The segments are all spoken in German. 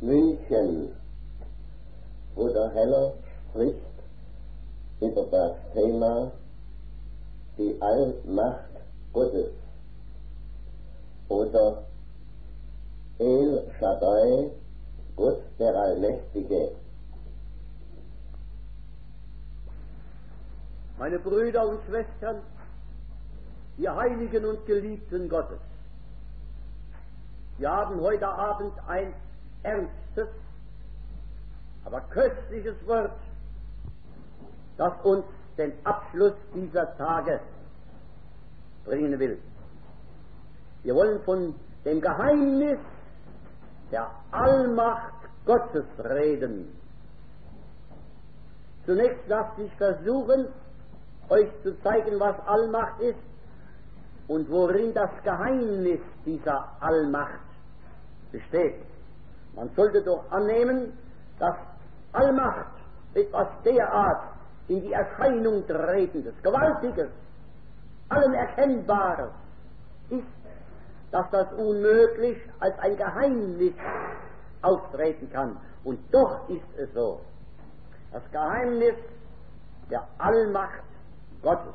München, wo der Heller spricht über das Thema die Allmacht Gottes oder El Shaddai, Gott der Allmächtige. Meine Brüder und Schwestern, die Heiligen und Geliebten Gottes, wir haben heute Abend ein ernstes, aber köstliches Wort, das uns den Abschluss dieser Tage bringen will. Wir wollen von dem Geheimnis der Allmacht Gottes reden. Zunächst lasst ich versuchen, euch zu zeigen, was Allmacht ist und worin das Geheimnis dieser Allmacht besteht. Man sollte doch annehmen, dass Allmacht etwas derart in die Erscheinung tretendes, Gewaltiges, allen Erkennbares ist, dass das unmöglich als ein Geheimnis auftreten kann. Und doch ist es so. Das Geheimnis der Allmacht Gottes.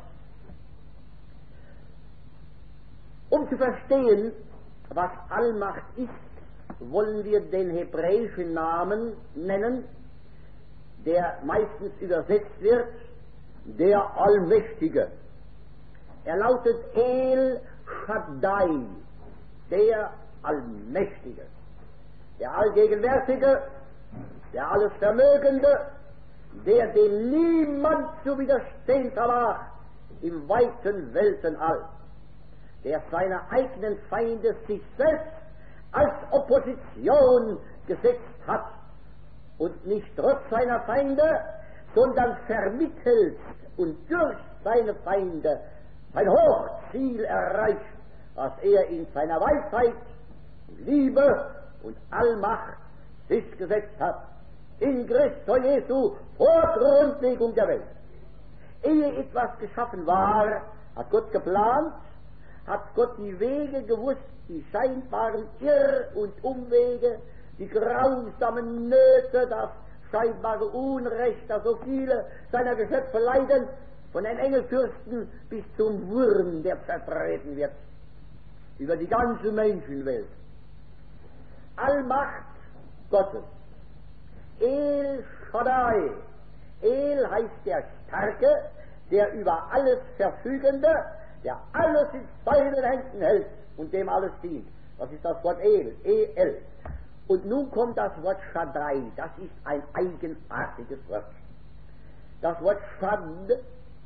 Um zu verstehen, was Allmacht ist, wollen wir den hebräischen Namen nennen, der meistens übersetzt wird, der Allmächtige. Er lautet El Shaddai, der Allmächtige, der Allgegenwärtige, der Allesvermögende, der dem niemand zu widerstehen vermag im weiten Weltenall, der seine eigenen Feinde sich selbst als Opposition gesetzt hat und nicht trotz seiner Feinde, sondern vermittelt und durch seine Feinde sein Hochziel erreicht, was er in seiner Weisheit, Liebe und Allmacht sich gesetzt hat, in Christus Jesu vor Grundlegung der Welt. Ehe etwas geschaffen war, hat Gott geplant, hat Gott die Wege gewusst, die scheinbaren Irr- und Umwege, die grausamen Nöte, das scheinbare Unrecht, das so viele seiner Geschöpfe leiden, von den Engelfürsten bis zum Wurm, der vertreten wird, über die ganze Menschenwelt. Allmacht Gottes. El Shaddai. El heißt der Starke, der über alles Verfügende, der alles in seinen Händen hält und dem alles dient. Das ist das Wort El, E-L. Und nun kommt das Wort Shaddai, das ist ein eigenartiges Wort. Das Wort Shaddai.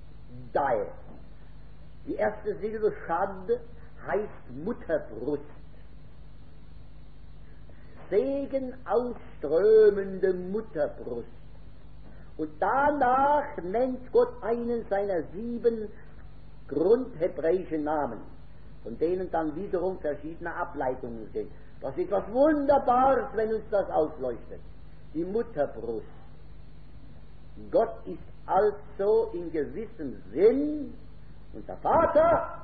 Die erste Silbe Shad heißt Mutterbrust. Segen ausströmende Mutterbrust. Und danach nennt Gott einen seiner 7 grundhebräischen Namen, von denen dann wiederum verschiedene Ableitungen sind. Das ist etwas Wunderbares, wenn uns das ausleuchtet. Die Mutterbrust. Gott ist also in gewissem Sinn unser Vater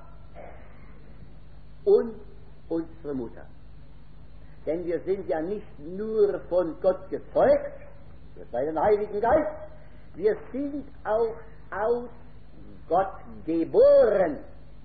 und unsere Mutter. Denn wir sind ja nicht nur von Gott gezeugt, durch seinen Heiligen Geist, wir sind auch aus Gott geboren.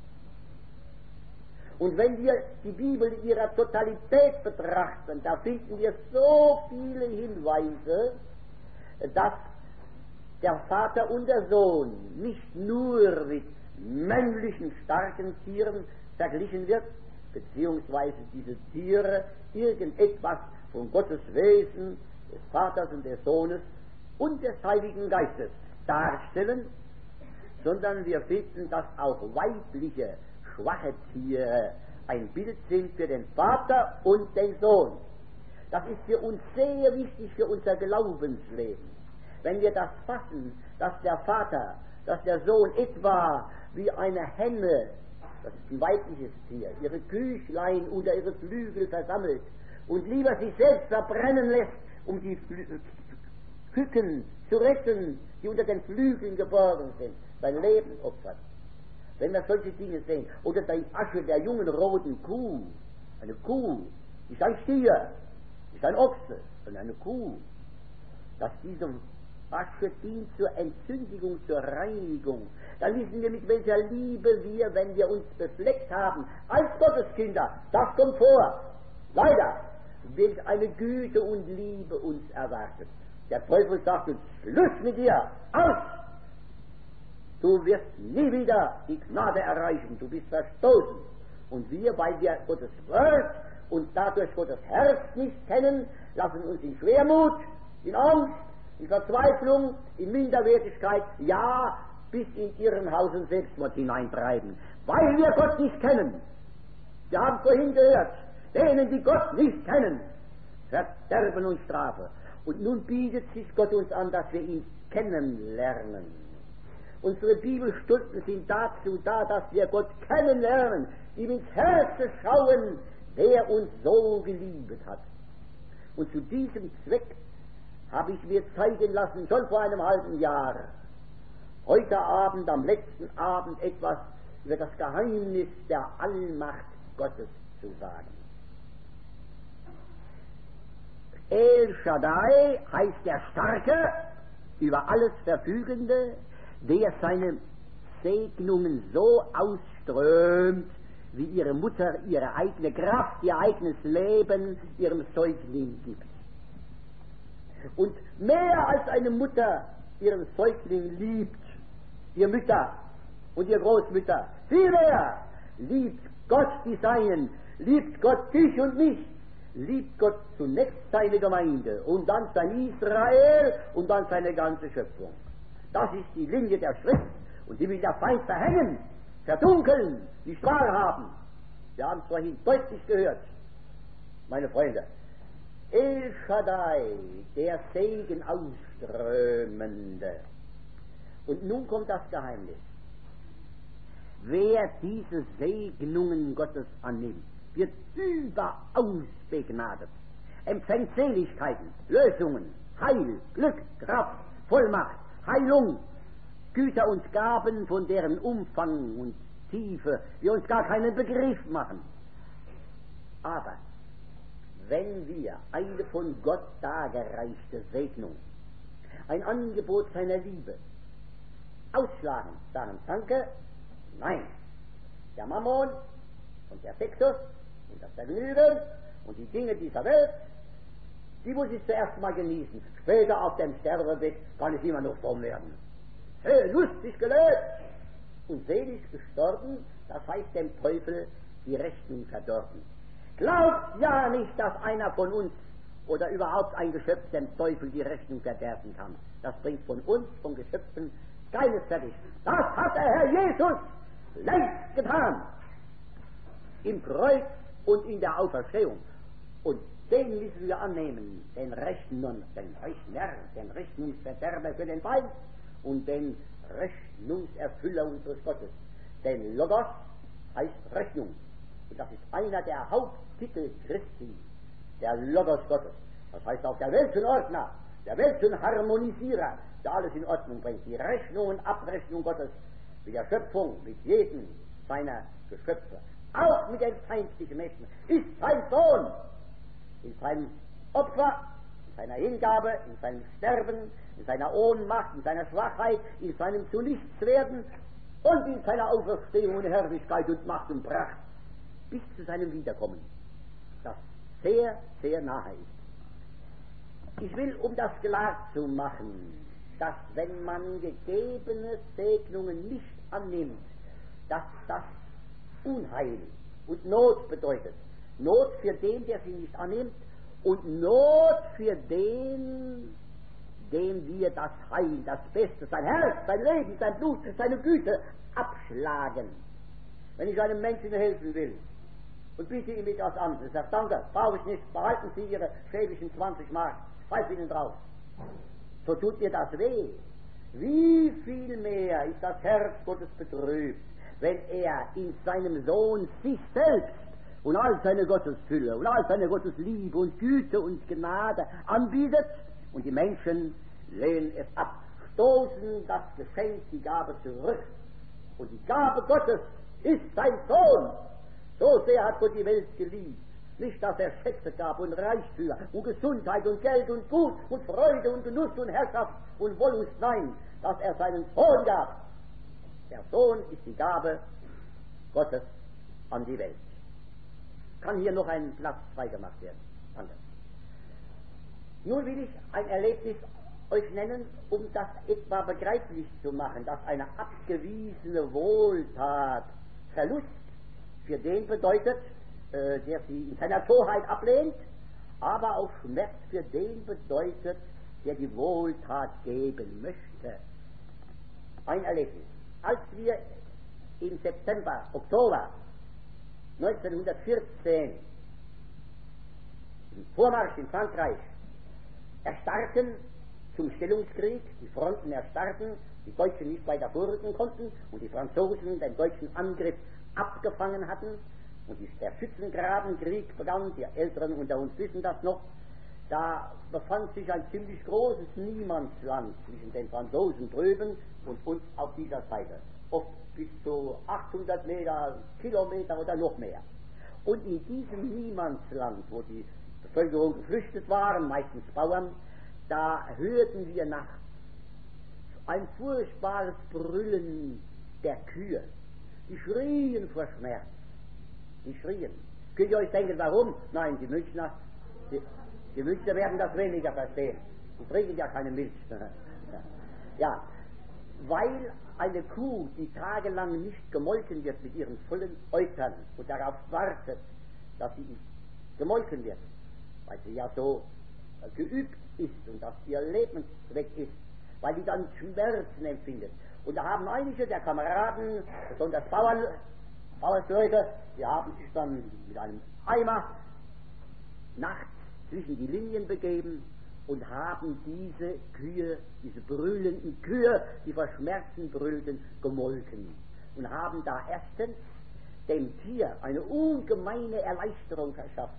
Und wenn wir die Bibel in ihrer Totalität betrachten, da finden wir so viele Hinweise, dass der Vater und der Sohn nicht nur mit männlichen, starken Tieren verglichen wird, beziehungsweise diese Tiere irgendetwas von Gottes Wesen, des Vaters und des Sohnes und des Heiligen Geistes darstellen, sondern wir finden, dass auch weibliche, schwache Tiere ein Bild sind für den Vater und den Sohn. Das ist für uns sehr wichtig für unser Glaubensleben. Wenn wir das fassen, dass der Vater, dass der Sohn etwa wie eine Henne, das ist ein weibliches Tier, ihre Küchlein unter ihre Flügel versammelt und lieber sich selbst verbrennen lässt, um die Küken zu retten, die unter den Flügeln geboren sind, sein Leben opfert. Wenn wir solche Dinge sehen, oder die Asche der jungen roten Kuh, eine Kuh, ist ein Stier, nicht ein Ochse, sondern eine Kuh, dass diese Asche dient zur Entzündigung, zur Reinigung. Dann wissen wir, mit welcher Liebe wir, wenn wir uns befleckt haben, als Gotteskinder, das kommt vor, leider, welch eine Güte und Liebe uns erwartet. Der Teufel sagt uns, Schluss mit dir, aus! Du wirst nie wieder die Gnade erreichen, du bist verstoßen. Und wir, weil wir Gottes Wort und dadurch Gottes Herz nicht kennen, lassen uns in Schwermut, in Angst, in Verzweiflung, in Minderwertigkeit, ja, bis in Irrenhaus und Selbstmord hineintreiben, weil wir Gott nicht kennen. Wir haben vorhin gehört, denen, die Gott nicht kennen, Verderben und Strafe. Und nun bietet sich Gott uns an, dass wir ihn kennenlernen. Unsere Bibelstunden sind dazu da, dass wir Gott kennenlernen, ihm ins Herz schauen, der uns so geliebt hat. Und zu diesem Zweck habe ich mir zeigen lassen, schon vor einem halben Jahr, heute Abend, am letzten Abend, etwas über das Geheimnis der Allmacht Gottes zu sagen. El Shaddai heißt der Starke, über alles Verfügende, der seine Segnungen so ausströmt, wie ihre Mutter ihre eigene Kraft, ihr eigenes Leben ihrem Säugling gibt. Und mehr als eine Mutter ihren Säugling liebt, ihr Mütter und ihr Großmütter, viel mehr liebt Gott die Seinen, liebt Gott dich und mich, liebt Gott zunächst seine Gemeinde und dann sein Israel und dann seine ganze Schöpfung. Das ist die Linie der Schrift und die will der Feind verhängen, verdunkeln, nicht wahrhaben. Wir haben es vorhin deutlich gehört, meine Freunde. El Shaddai, der Segen ausströmende. Und nun kommt das Geheimnis. Wer diese Segnungen Gottes annimmt, wird überaus begnadet, empfängt Seligkeiten, Lösungen, Heil, Glück, Kraft, Vollmacht, Heilung, Güter und Gaben, von deren Umfang und Tiefe wir uns gar keinen Begriff machen. Aber wenn wir eine von Gott dargereichte Segnung, ein Angebot seiner Liebe, ausschlagen, sagen Danke, nein, der Mammon und der Sexus und das Vergnügen und die Dinge dieser Welt, die muss ich zuerst mal genießen. Später auf dem Sterbebett kann es immer noch fromm werden. Hey, lustig gelebt und selig gestorben, das heißt dem Teufel die Rechnung verdorben. Glaubt ja nicht, dass einer von uns oder überhaupt ein Geschöpf dem Teufel die Rechnung verderben kann. Das bringt von uns, von Geschöpfen, keines fertig. Das hat der Herr Jesus längst getan. Im Kreuz und in der Auferstehung. Und den müssen wir annehmen, den Rechnung, den Rechner, den Rechnungsverderber für den Feind und den Rechnungserfüller unseres Gottes. Denn Logos heißt Rechnung. Und das ist einer der Haupttitel Christi, der Logos Gottes. Das heißt auch der Weltenordner, der Weltenharmonisierer, der alles in Ordnung bringt. Die Rechnung und Abrechnung Gottes mit der Schöpfung, mit jedem seiner Geschöpfe, auch mit den feindlichen Menschen, ist sein Sohn. In seinem Opfer, in seiner Hingabe, in seinem Sterben, in seiner Ohnmacht, in seiner Schwachheit, in seinem Zunichtswerden und in seiner Auferstehung und Herrlichkeit und Macht und Pracht bis zu seinem Wiederkommen, das sehr, sehr nahe ist. Ich will, um das klar zu machen, dass wenn man gegebene Segnungen nicht annimmt, dass das Unheil und Not bedeutet. Not für den, der sie nicht annimmt, und Not für den, dem wir das Heil, das Beste, sein Herz, sein Leben, sein Blut, seine Güte abschlagen. Wenn ich einem Menschen helfen will und biete ihm etwas an, ich sage, danke, brauche ich nicht, behalten Sie Ihre schäbischen 20 Mark, schreib Ihnen drauf. So tut mir das weh. Wie viel mehr ist das Herz Gottes betrübt, wenn er in seinem Sohn sich selbst und all seine Gottesfülle und all seine Gottesliebe und Güte und Gnade anbietet und die Menschen lehnen es ab, stoßen das Geschenk, die Gabe zurück. Und die Gabe Gottes ist sein Sohn. So sehr hat Gott die Welt geliebt, Nicht, dass er Schätze gab und Reichtümer und Gesundheit und Geld und Gut und Freude und Genuss und Herrschaft und Wollust. Nein, dass er seinen Sohn gab. Der Sohn ist die Gabe Gottes an die Welt. Kann hier noch ein Platz freigemacht werden? Danke. Nun will ich ein Erlebnis euch nennen, um das etwa begreiflich zu machen, dass eine abgewiesene Wohltat Verlust für den bedeutet, der sie in seiner Torheit ablehnt, aber auch Schmerz für den bedeutet, der die Wohltat geben möchte. Ein Erlebnis. Als wir im Oktober 1914 im Vormarsch in Frankreich erstarrten zum Stellungskrieg, die Fronten erstarrten, die Deutschen nicht weiter vorrücken konnten und die Franzosen den deutschen Angriff abgefangen hatten und der Schützengrabenkrieg begann, die Älteren unter uns wissen das noch, da befand sich ein ziemlich großes Niemandsland zwischen den Franzosen drüben und uns auf dieser Seite. Oft bis zu 800 Meter, Kilometer oder noch mehr. Und in diesem Niemandsland, wo die Bevölkerung geflüchtet waren, meistens Bauern, da hörten wir nachts ein furchtbares Brüllen der Kühe. Die schrien vor Schmerz. Die schrien. Könnt ihr euch denken, warum? Nein, die Münchner werden das weniger verstehen. Die trinken ja keine Milch. Ja, weil eine Kuh, die tagelang nicht gemolken wird mit ihren vollen Eutern und darauf wartet, dass sie gemolken wird, weil sie ja so geübt ist und dass ihr Lebenszweck ist, weil die dann Schmerzen empfindet. Und da haben einige der Kameraden, besonders Bauersleute, die haben sich dann mit einem Eimer nachts zwischen die Linien begeben und haben diese Kühe, diese brüllenden Kühe, die vor Schmerzen brüllten, gemolken und haben da erstens dem Tier eine ungemeine Erleichterung verschafft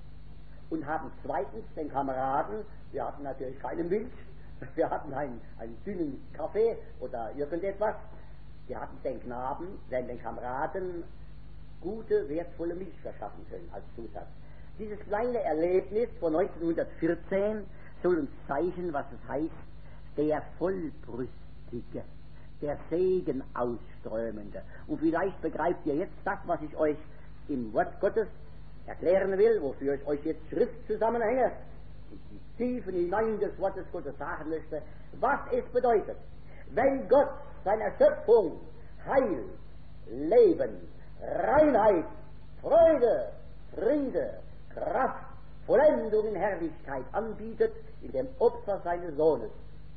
und haben zweitens den Kameraden, wir hatten natürlich keine Milch, wir hatten einen dünnen Kaffee oder irgendetwas, wir hatten den Knaben, den Kameraden gute, wertvolle Milch verschaffen können als Zusatz. Dieses kleine Erlebnis von 1914 soll uns zeigen, was es heißt, der Vollbrüstige, der Segen ausströmende. Und vielleicht begreift ihr jetzt das, was ich euch im Wort Gottes erklären will, wofür ich euch jetzt Schriftzusammenhänge in die Tiefen hinein des Wortes Gottes sagen möchte, was es bedeutet, wenn Gott seiner Schöpfung Heil, Leben, Reinheit, Freude, Friede, Kraft, Vollendung in Herrlichkeit anbietet in dem Opfer seines Sohnes.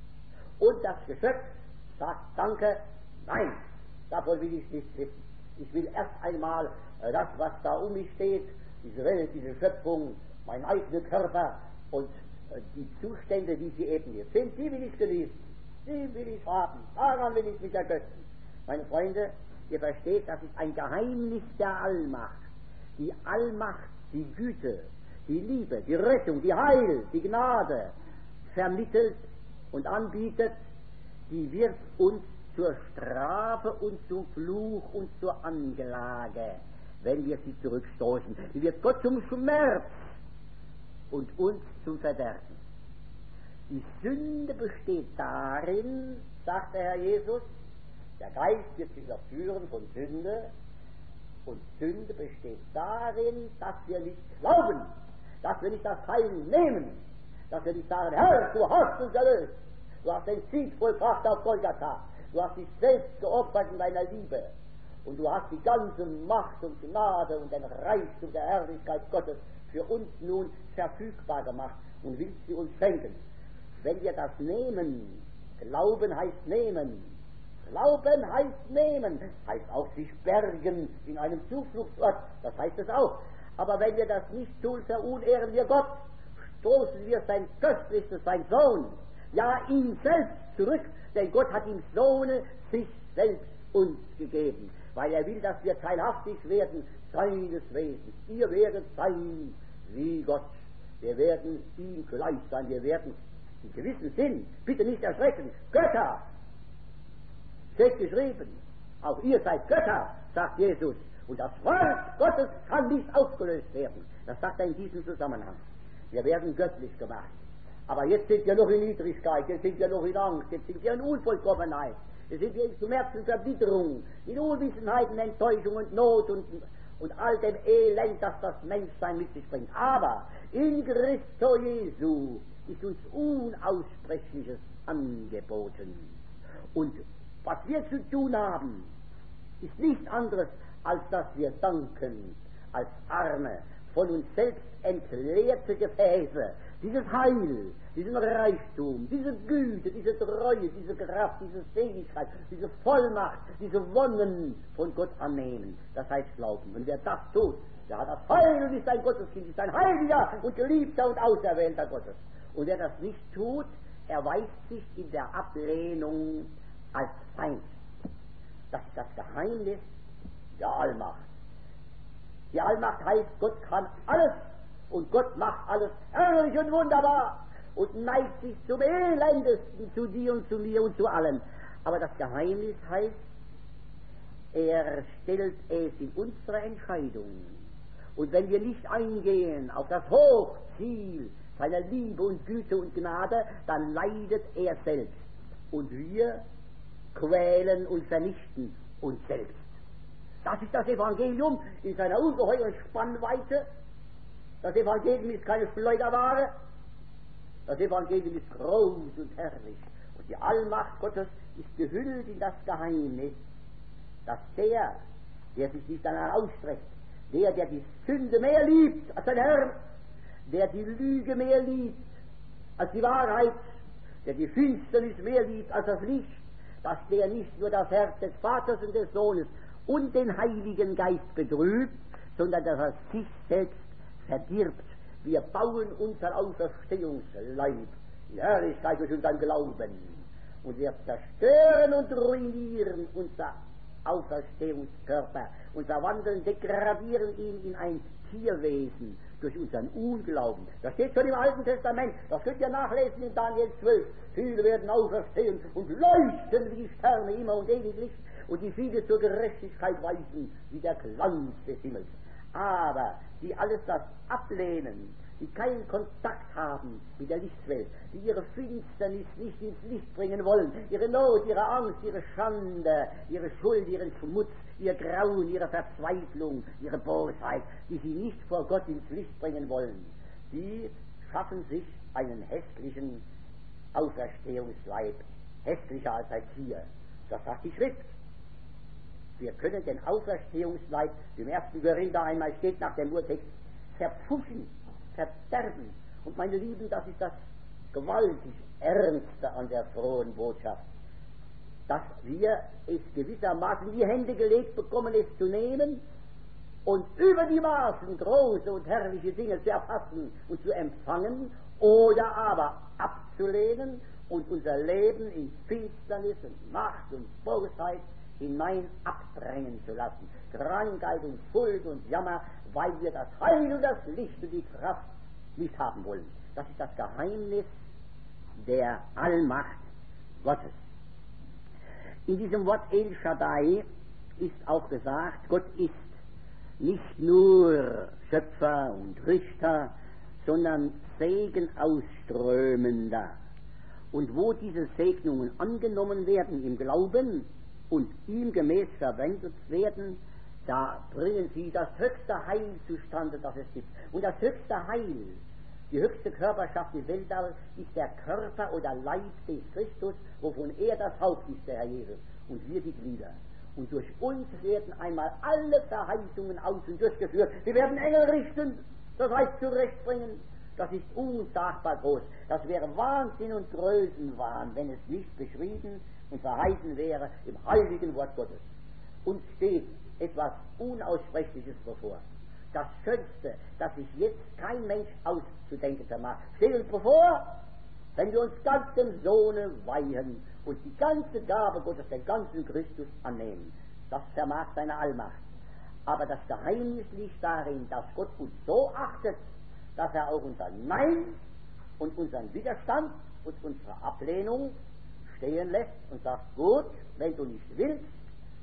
Und das Geschöpf sagt Danke, nein, davon will ich nichts wissen. Ich will erst einmal das, was da um mich steht, diese Welt, diese Schöpfung, mein eigener Körper und die Zustände, die sie eben jetzt sind, die will ich genießen, die will ich haben, daran will ich mich ergötzen. Meine Freunde, ihr versteht, das ist ein Geheimnis der Allmacht. Die Allmacht, die Güte, die Liebe, die Rettung, die Heil, die Gnade vermittelt und anbietet, die wird uns zur Strafe und zum Fluch und zur Anklage, wenn wir sie zurückstoßen. Die wird Gott zum Schmerz und uns zum Verderben. Die Sünde besteht darin, sagt der Herr Jesus, der Geist wird sich überführen von Sünde, und Sünde besteht darin, dass wir nicht glauben, dass wir nicht das Heil nehmen, dass wir nicht sagen, Herr, du hast uns erlöst, du hast den Sieg vollbracht auf Golgatha, du hast dich selbst geopfert in deiner Liebe und du hast die ganze Macht und Gnade und den Reichtum der Herrlichkeit Gottes für uns nun verfügbar gemacht und willst sie uns schenken. Wenn wir das nehmen, Glauben heißt nehmen, Glauben heißt nehmen, heißt auch sich bergen in einem Zufluchtsort, das heißt es auch. Aber wenn wir das nicht tun, verunehren wir Gott, stoßen wir sein Köstlichstes, sein Sohn, ja ihn selbst zurück, denn Gott hat ihm Sohne sich selbst uns gegeben, weil er will, dass wir teilhaftig werden seines Wesens. Ihr werdet sein wie Gott, wir werden ihm gleich sein, wir werden in gewissem Sinn, bitte nicht erschrecken, Götter, steht geschrieben, auch ihr seid Götter, sagt Jesus. Und das Wort Gottes kann nicht aufgelöst werden. Das sagt er in diesem Zusammenhang. Wir werden göttlich gemacht. Aber jetzt sind wir noch in Niedrigkeit, jetzt sind wir noch in Angst, jetzt sind wir in Unvollkommenheit. Jetzt sind wir in Schmerz und Verbitterung, in Unwissenheit und Enttäuschung und Not und all dem Elend, das das Menschsein mit sich bringt. Aber in Christo Jesu ist uns Unaussprechliches angeboten. Und was wir zu tun haben, ist nichts anderes, als dass wir danken, als arme, von uns selbst entleerte Gefäße, dieses Heil, diesen Reichtum, diese Güte, diese Treue, diese Kraft, diese Seligkeit, diese Vollmacht, diese Wonnen von Gott annehmen. Das heißt Glauben. Und wer das tut, der hat das Heil und ist ein Gotteskind, ist ein Heiliger und Geliebter und Auserwählter Gottes. Und wer das nicht tut, erweist sich in der Ablehnung als Feind. Das ist das Geheimnis der Allmacht. Die Allmacht heißt, Gott kann alles und Gott macht alles herrlich und wunderbar und neigt sich zum Elendesten zu dir und zu mir und zu allen. Aber das Geheimnis heißt, er stellt es in unsere Entscheidung. Und wenn wir nicht eingehen auf das Hochziel seiner Liebe und Güte und Gnade, dann leidet er selbst. Und wir quälen und vernichten uns selbst. Das ist das Evangelium in seiner ungeheuren Spannweite. Das Evangelium ist keine Schleuderware. Das Evangelium ist groß und herrlich. Und die Allmacht Gottes ist gehüllt in das Geheimnis, dass der sich nicht danach ausstreckt, der die Sünde mehr liebt als sein Herr, der die Lüge mehr liebt als die Wahrheit, der die Finsternis mehr liebt als das Licht, dass der nicht nur das Herz des Vaters und des Sohnes und den Heiligen Geist betrübt, sondern dass er sich selbst verdirbt. Wir bauen unseren Auferstehungsleib in Herrlichkeit durch unseren Glauben. Und wir zerstören und ruinieren unser Auferstehungskörper und verwandeln, degradieren ihn in ein Tierwesen durch unseren Unglauben. Das steht schon im Alten Testament, das könnt ihr nachlesen in Daniel 12. Viele werden auferstehen und leuchten wie die Sterne immer und ewiglich und die viele zur Gerechtigkeit weisen wie der Glanz des Himmels. Aber die alles das ablehnen, die keinen Kontakt haben mit der Lichtwelt, die ihre Finsternis nicht ins Licht bringen wollen, ihre Not, ihre Angst, ihre Schande, ihre Schuld, ihren Schmutz, ihr Grauen, ihre Verzweiflung, ihre Bosheit, die sie nicht vor Gott ins Licht bringen wollen, die schaffen sich einen hässlichen Auferstehungsleib, hässlicher als ein Tier. Das sagt die Schrift. Wir können den Auferstehungsleib, im 1. Korinther einmal steht nach dem Urtext, verpfuschen, verderben. Und meine Lieben, das ist das gewaltig Ernste an der frohen Botschaft, dass wir es gewissermaßen in die Hände gelegt bekommen, es zu nehmen und über die Maßen große und herrliche Dinge zu erfassen und zu empfangen oder aber abzulehnen und unser Leben in Finsternis und Macht und Bosheit hinein abdrängen zu lassen. Krankheit und Schuld und Jammer, weil wir das Heil und das Licht und die Kraft nicht haben wollen. Das ist das Geheimnis der Allmacht Gottes. In diesem Wort El Shaddai ist auch gesagt, Gott ist nicht nur Schöpfer und Richter, sondern Segen ausströmender. Und wo diese Segnungen angenommen werden im Glauben und ihm gemäß verwendet werden, da bringen sie das höchste Heil zustande, das es gibt. Und das höchste Heil, die höchste Körperschaft im Weltall, ist der Körper oder Leib des Christus, wovon er das Haupt ist, der Herr Jesus, und wir die Glieder. Und durch uns werden einmal alle Verheißungen aus und durchgeführt. Wir werden Engel richten, das heißt zurechtbringen. Das ist unsagbar groß. Das wäre Wahnsinn und Größenwahn, wenn es nicht beschrieben und verheißen wäre im heiligen Wort Gottes. Uns steht etwas Unaussprechliches bevor. Das Schönste, das sich jetzt kein Mensch auszudenken vermag. Steht uns bevor, wenn wir uns ganz dem Sohne weihen und die ganze Gabe Gottes, den ganzen Christus annehmen. Das vermag seine Allmacht. Aber das Geheimnis liegt darin, dass Gott uns so achtet, dass er auch unser Nein und unseren Widerstand und unsere Ablehnung stehen lässt und sagt, gut, wenn du nicht willst,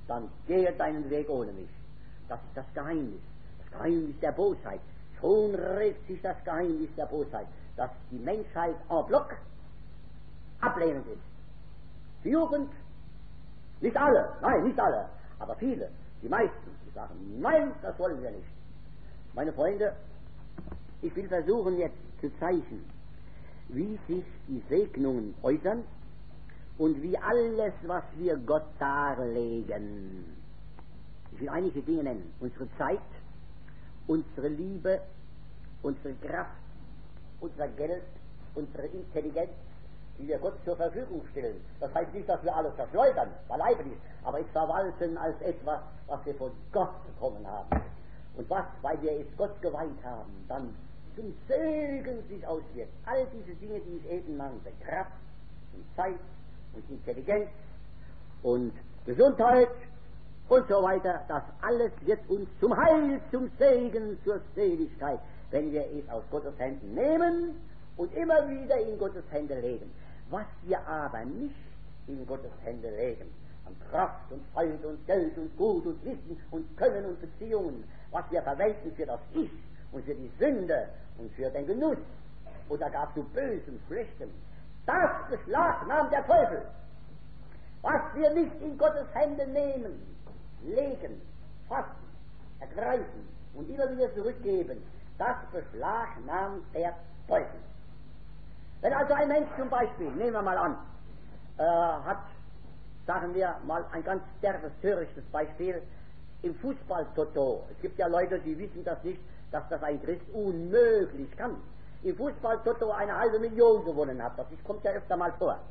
dann gehe deinen Weg ohne mich. Das ist das Geheimnis der Bosheit. Schon regt sich das Geheimnis der Bosheit, dass die Menschheit en bloc ablehnend ist. Die Jugend, nicht alle, nein, nicht alle, aber viele, die meisten, die sagen, nein, das wollen wir nicht. Meine Freunde, ich will versuchen jetzt zu zeichnen, wie sich die Segnungen äußern und wie alles, was wir Gott darlegen. Ich will einige Dinge nennen. Unsere Zeit, unsere Liebe, unsere Kraft, unser Geld, unsere Intelligenz, die wir Gott zur Verfügung stellen. Das heißt nicht, dass wir alles verschleudern, beileibe nicht, aber es verwalten als etwas, was wir von Gott bekommen haben. Und was, weil wir es Gott geweiht haben, dann zum Segen sich auswirkt. All diese Dinge, die ich eben nannte, Kraft und Zeit und Intelligenz und Gesundheit und so weiter, das alles wird uns zum Heil, zum Segen, zur Seligkeit, wenn wir es aus Gottes Händen nehmen und immer wieder in Gottes Hände legen. Was wir aber nicht in Gottes Hände legen, an Kraft und Zeit und Geld und Gut und Wissen und Können und Beziehungen, was wir verwenden für das Ich und für die Sünde und für den Genuss oder gar zu Bösem, Schlechtem, das beschlagnahmt der Teufel. Was wir nicht in Gottes Hände nehmen, legen, fassen, ergreifen und immer wieder zurückgeben, das beschlagnahmt der Teufel. Wenn also ein Mensch zum Beispiel, nehmen wir mal an, hat, sagen wir mal ein ganz derbes, törichtes Beispiel, im Fußball-Toto. Es gibt ja Leute, die wissen das nicht, dass das ein Christ unmöglich kann. Im Fußball-Toto 500.000 gewonnen hat. Das kommt ja öfter mal vor.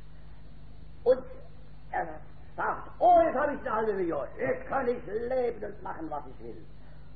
Und er sagt, oh, jetzt habe ich 500.000, jetzt kann ich leben und machen, was ich will.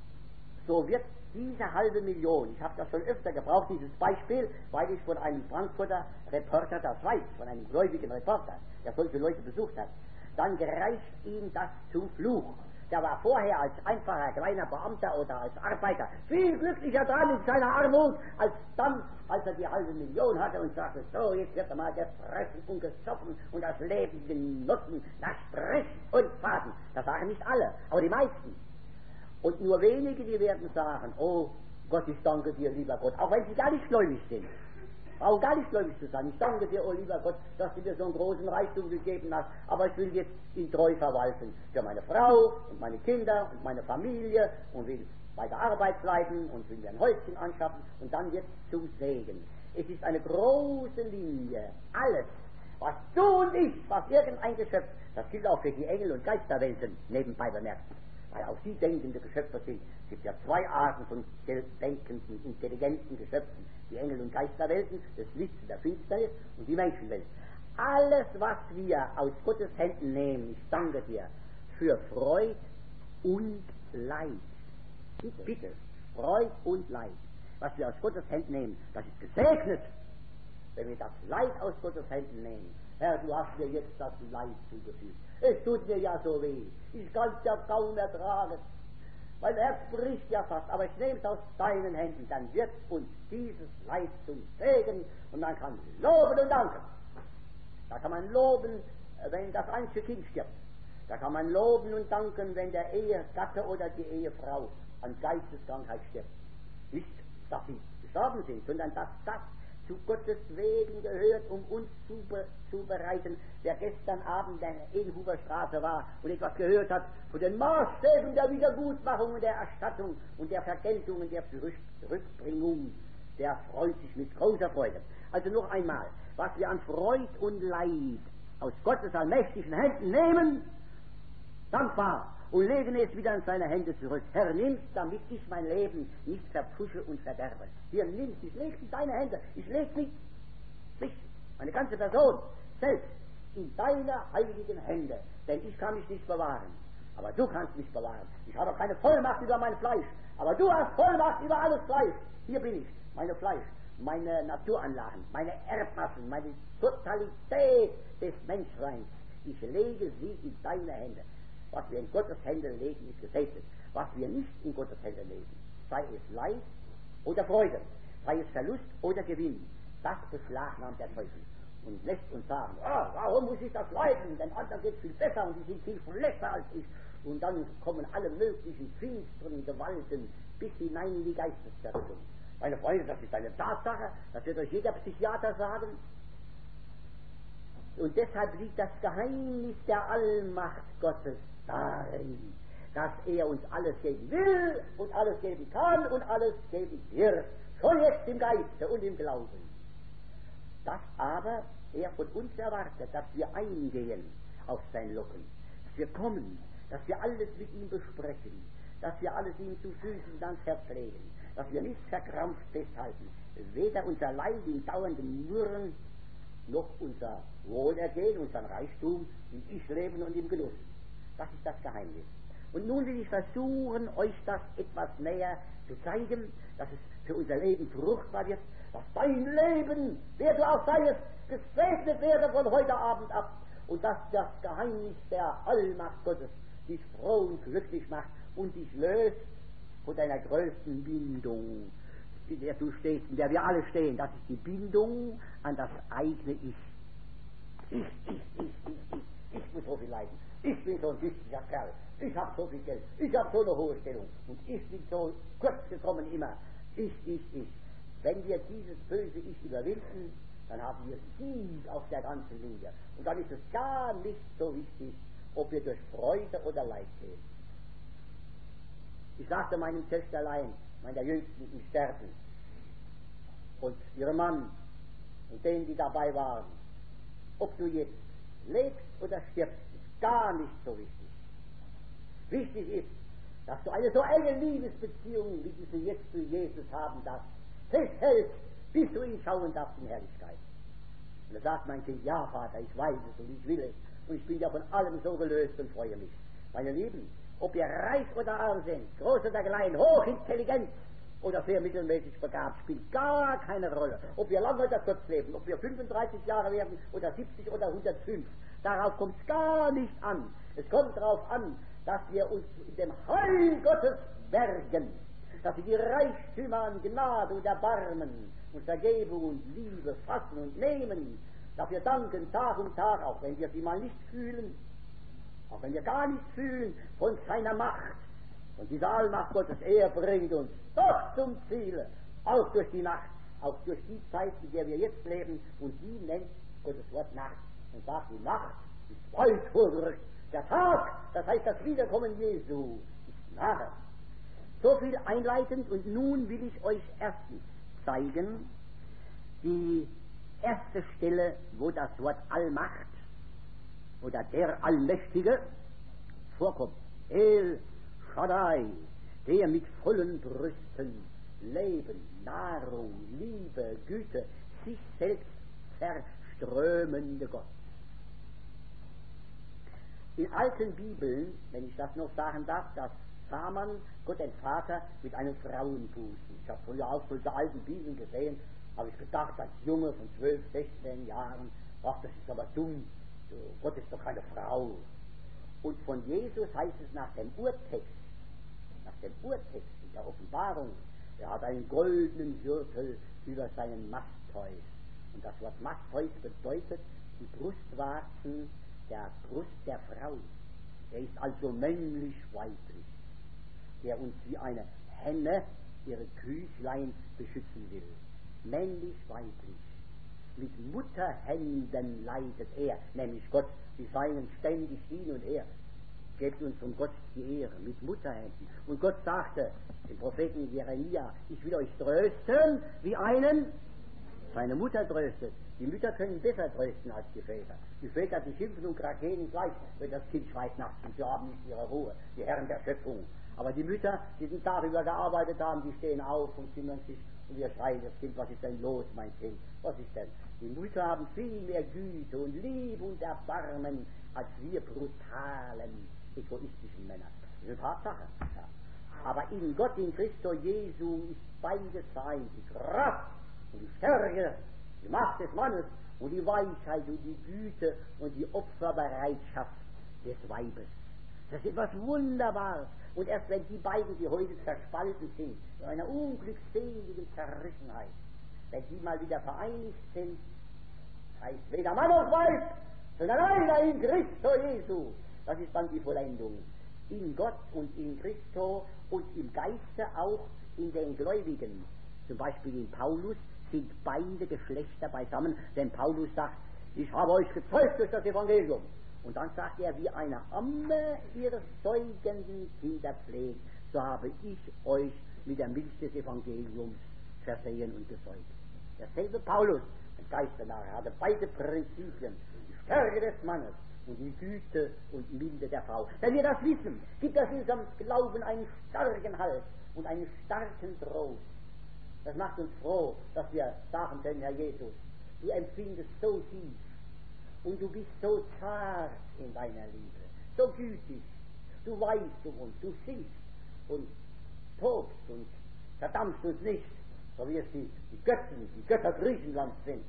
So wird diese 500.000, ich habe das schon öfter gebraucht, dieses Beispiel, weil ich von einem Frankfurter Reporter der Schweiz, von einem gläubigen Reporter, der solche Leute besucht hat, dann gereicht ihm das zum Fluch. Der war vorher als einfacher kleiner Beamter oder als Arbeiter viel glücklicher dran in seiner Armut, als dann, als er die 500.000 hatte und sagte, so, jetzt wird er mal gefressen und gesoffen und das Leben genossen nach Strich und Faden. Das sagen nicht alle, aber die meisten. Und nur wenige, die werden sagen, oh Gott, ich danke dir, lieber Gott, auch wenn sie gar nicht gläubig sind. Brauchen gar nicht gläubig zu sein. Ich danke dir, oh lieber Gott, dass du mir so einen großen Reichtum gegeben hast, aber ich will jetzt ihn treu verwalten für meine Frau und meine Kinder und meine Familie und will bei der Arbeit bleiben und will mir ein Häuschen anschaffen und dann wird es zum Segen. Es ist eine große Linie. Alles, was du und ich, was irgendein Geschöpf, das gilt auch für die Engel- und Geisterwelten, nebenbei bemerkt, weil auch sie denkende Geschöpfe sind. Es gibt ja zwei Arten von denkenden, intelligenten Geschöpfen. Die Engel- und Geisterwelten, das Licht der Finsternis und die Menschenwelt. Alles, was wir aus Gottes Händen nehmen, ich danke dir, für Freud und Leid. Bitte, Freud und Leid. Was wir aus Gottes Händen nehmen, das ist gesegnet. Wenn wir das Leid aus Gottes Händen nehmen, Herr, du hast mir jetzt das Leid zugefügt. Es tut mir ja so weh. Ich kann es ja kaum ertragen. Mein Herz bricht ja fast, aber ich nehme es aus deinen Händen, dann wird uns dieses Leid zum Segen und man kann loben und danken. Da kann man loben, wenn das einzige Kind stirbt. Da kann man loben und danken, wenn der Ehegatte oder die Ehefrau an Geisteskrankheit stirbt. Nicht, dass sie gestorben sind, sondern dass das zu Gottes Wegen gehört, um uns zuzubereiten. Wer gestern Abend in Huberstraße war und etwas gehört hat von den Maßstäben der Wiedergutmachung und der Erstattung und der Vergeltung und der Zurückbringung, der freut sich mit großer Freude. Also noch einmal, was wir an Freud und Leid aus Gottes allmächtigen Händen nehmen, dankbar, und legen es wieder in seine Hände zurück. Herr, nimm's, damit ich mein Leben nicht verpfusche und verderbe. Hier, nimm's, ich leg's in deine Hände. Ich leg mich, meine ganze Person, selbst in deine heiligen Hände. Denn ich kann mich nicht bewahren. Aber du kannst mich bewahren. Ich habe keine Vollmacht über mein Fleisch. Aber du hast Vollmacht über alles Fleisch. Hier bin ich, meine Fleisch, meine Naturanlagen, meine Erbmassen, meine Totalität des Menschseins. Ich lege sie in deine Hände. Was wir in Gottes Hände legen, ist gesegnet. Was wir nicht in Gottes Hände legen, sei es Leid oder Freude, sei es Verlust oder Gewinn, das beschlagnahmt der Teufel. und lässt uns sagen, ah, warum muss ich das leiden? Den anderen geht es viel besser und die sind viel schlechter als ich. Und dann kommen alle möglichen finsteren Gewalten bis hinein in die Geisteszerstörung. Meine Freunde, das ist eine Tatsache, das wird euch jeder Psychiater sagen. Und deshalb liegt das Geheimnis der Allmacht Gottes darin, dass er uns alles geben will und alles geben kann und alles geben wird. Schon jetzt im Geiste und im Glauben. Dass aber er von uns erwartet, dass wir eingehen auf sein Locken, dass wir kommen, dass wir alles mit ihm besprechen, dass wir alles ihm zu Füßen ans Herz legen, dass wir nicht verkrampft festhalten, weder unser Leid in dauerndem Murren, noch unser Wohlergehen, unseren Reichtum im Ich-Leben und im Genuss. Das ist das Geheimnis. Und nun will ich versuchen, euch das etwas näher zu zeigen, dass es für unser Leben fruchtbar wird, dass dein Leben, wer du auch seiest, gesegnet werde von heute Abend ab und dass das Geheimnis der Allmacht Gottes dich froh und glücklich macht und dich löst von deiner größten Bindung, in der du stehst, in der wir alle stehen. Das ist die Bindung an das eigene Ich. Ich muss so viel leiden. Ich bin so ein tüchtiger Kerl. Ich habe so viel Geld. Ich habe so eine hohe Stellung. Und ich bin so kurz gekommen immer. Ich. Wenn wir dieses böse Ich überwinden, dann haben wir Sieg auf der ganzen Linie. Und dann ist es gar nicht so wichtig, ob wir durch Freude oder Leid gehen. Ich sagte meinem Töchterlein, meiner Jüngsten im Sterben, und ihrem Mann und denen, die dabei waren, ob du jetzt lebst oder stirbst, ist gar nicht so wichtig. Wichtig ist, dass du eine so enge Liebesbeziehung, wie du sie jetzt zu Jesus haben darfst, festhältst, bis du ihn schauen darfst in Herrlichkeit. Und da sagt mein Kind, ja Vater, ich weiß es und ich will es und ich bin ja von allem so gelöst und freue mich. Meine Lieben, ob ihr reich oder arm sind, groß oder klein, hochintelligent oder sehr mittelmäßig begabt, spielt gar keine Rolle. Ob wir lang oder kurz leben, ob wir 35 Jahre werden oder 70 oder 105, darauf kommt es gar nicht an. Es kommt darauf an, dass wir uns in dem Heil Gottes bergen, dass wir die Reichtümer an Gnade und Erbarmen und Vergebung und Liebe fassen und nehmen, dass wir danken Tag um Tag, auch wenn wir sie mal nicht fühlen, auch wenn wir gar nichts fühlen von seiner Macht. Und diese Allmacht Gottes, er bringt uns doch zum Ziele, auch durch die Nacht, auch durch die Zeit, in der wir jetzt leben, und die nennt Gottes Wort Nacht und sagt, die Nacht ist weit vorgerückt. Der Tag, das heißt das Wiederkommen Jesu, ist nahe. So viel einleitend, und nun will ich euch erstens zeigen, die erste Stelle, wo das Wort Allmacht oder der Allmächtige vorkommt. El Shaddai, der mit vollen Brüsten Leben, Nahrung, Liebe, Güte, sich selbst verströmende Gott. In alten Bibeln, wenn ich das noch sagen darf, das sah man Gott den Vater mit einem Frauenbusen. Ich habe früher auch solche alten Bibeln gesehen, habe ich gedacht, als Junge von 12, 16 Jahren, ach, das ist aber dumm, Gott ist doch keine Frau. Und von Jesus heißt es nach dem Urtext in der Offenbarung, er hat einen goldenen Gürtel über seinen Masthäus. Und das Wort Masthäus bedeutet die Brustwarzen der Brust der Frau. Er ist also männlich-weiblich, der uns wie eine Henne ihre Küchlein beschützen will. Männlich-weiblich. Mit Mutterhänden leitet er, nämlich Gott, die seinen ständig hin und her. Gebt uns von Gott die Ehre, mit Mutterhänden. Und Gott sagte dem Propheten Jeremia, ich will euch trösten, wie einen seine Mutter tröstet. Die Mütter können besser trösten als die Väter. Die Väter, die schimpfen und krakehlen gleich, wenn das Kind schreit nachts und sie haben nicht ihre Ruhe, die Herren der Schöpfung. Aber die Mütter, die den Tag über gearbeitet haben, die stehen auf und kümmern sich und wir schreien das Kind, was ist denn los, mein Kind, was ist denn? Die Mütter haben viel mehr Güte und Liebe und Erbarmen als wir brutalen, egoistischen Männer. Das ist eine Tatsache. Ja. Aber in Gott, in Christo Jesu ist beides sein, die Kraft und die Stärke, die Macht des Mannes und die Weisheit und die Güte und die Opferbereitschaft des Weibes. Das ist etwas Wunderbares. Und erst wenn die beiden, die heute zerspalten sind, in einer unglückseligen Zerrissenheit, wenn die mal wieder vereinigt sind, heißt weder Mann noch Weib, sondern einer in Christo Jesu. Das ist dann die Vollendung. In Gott und in Christo und im Geiste auch in den Gläubigen. Zum Beispiel in Paulus sind beide Geschlechter beisammen, denn Paulus sagt, ich habe euch gezeugt durch das Evangelium. Und dann sagt er, wie eine Amme ihre säugenden Kinder pflegt, so habe ich euch mit der Milch des Evangeliums versehen und gezeugt. Derselbe Paulus, ein Geisternarr, hatte beide Prinzipien, die Stärke des Mannes und die Güte und Milde der Frau. Wenn wir das wissen, gibt das in unserem Glauben einen starken Halt und einen starken Trost. Das macht uns froh, dass wir sagen können, Herr Jesus, du empfindest so tief und du bist so zart in deiner Liebe, so gütig. Du weißt um uns, du siehst und tobst und verdammst uns nicht, so wie es die Götter Griechenlands sind,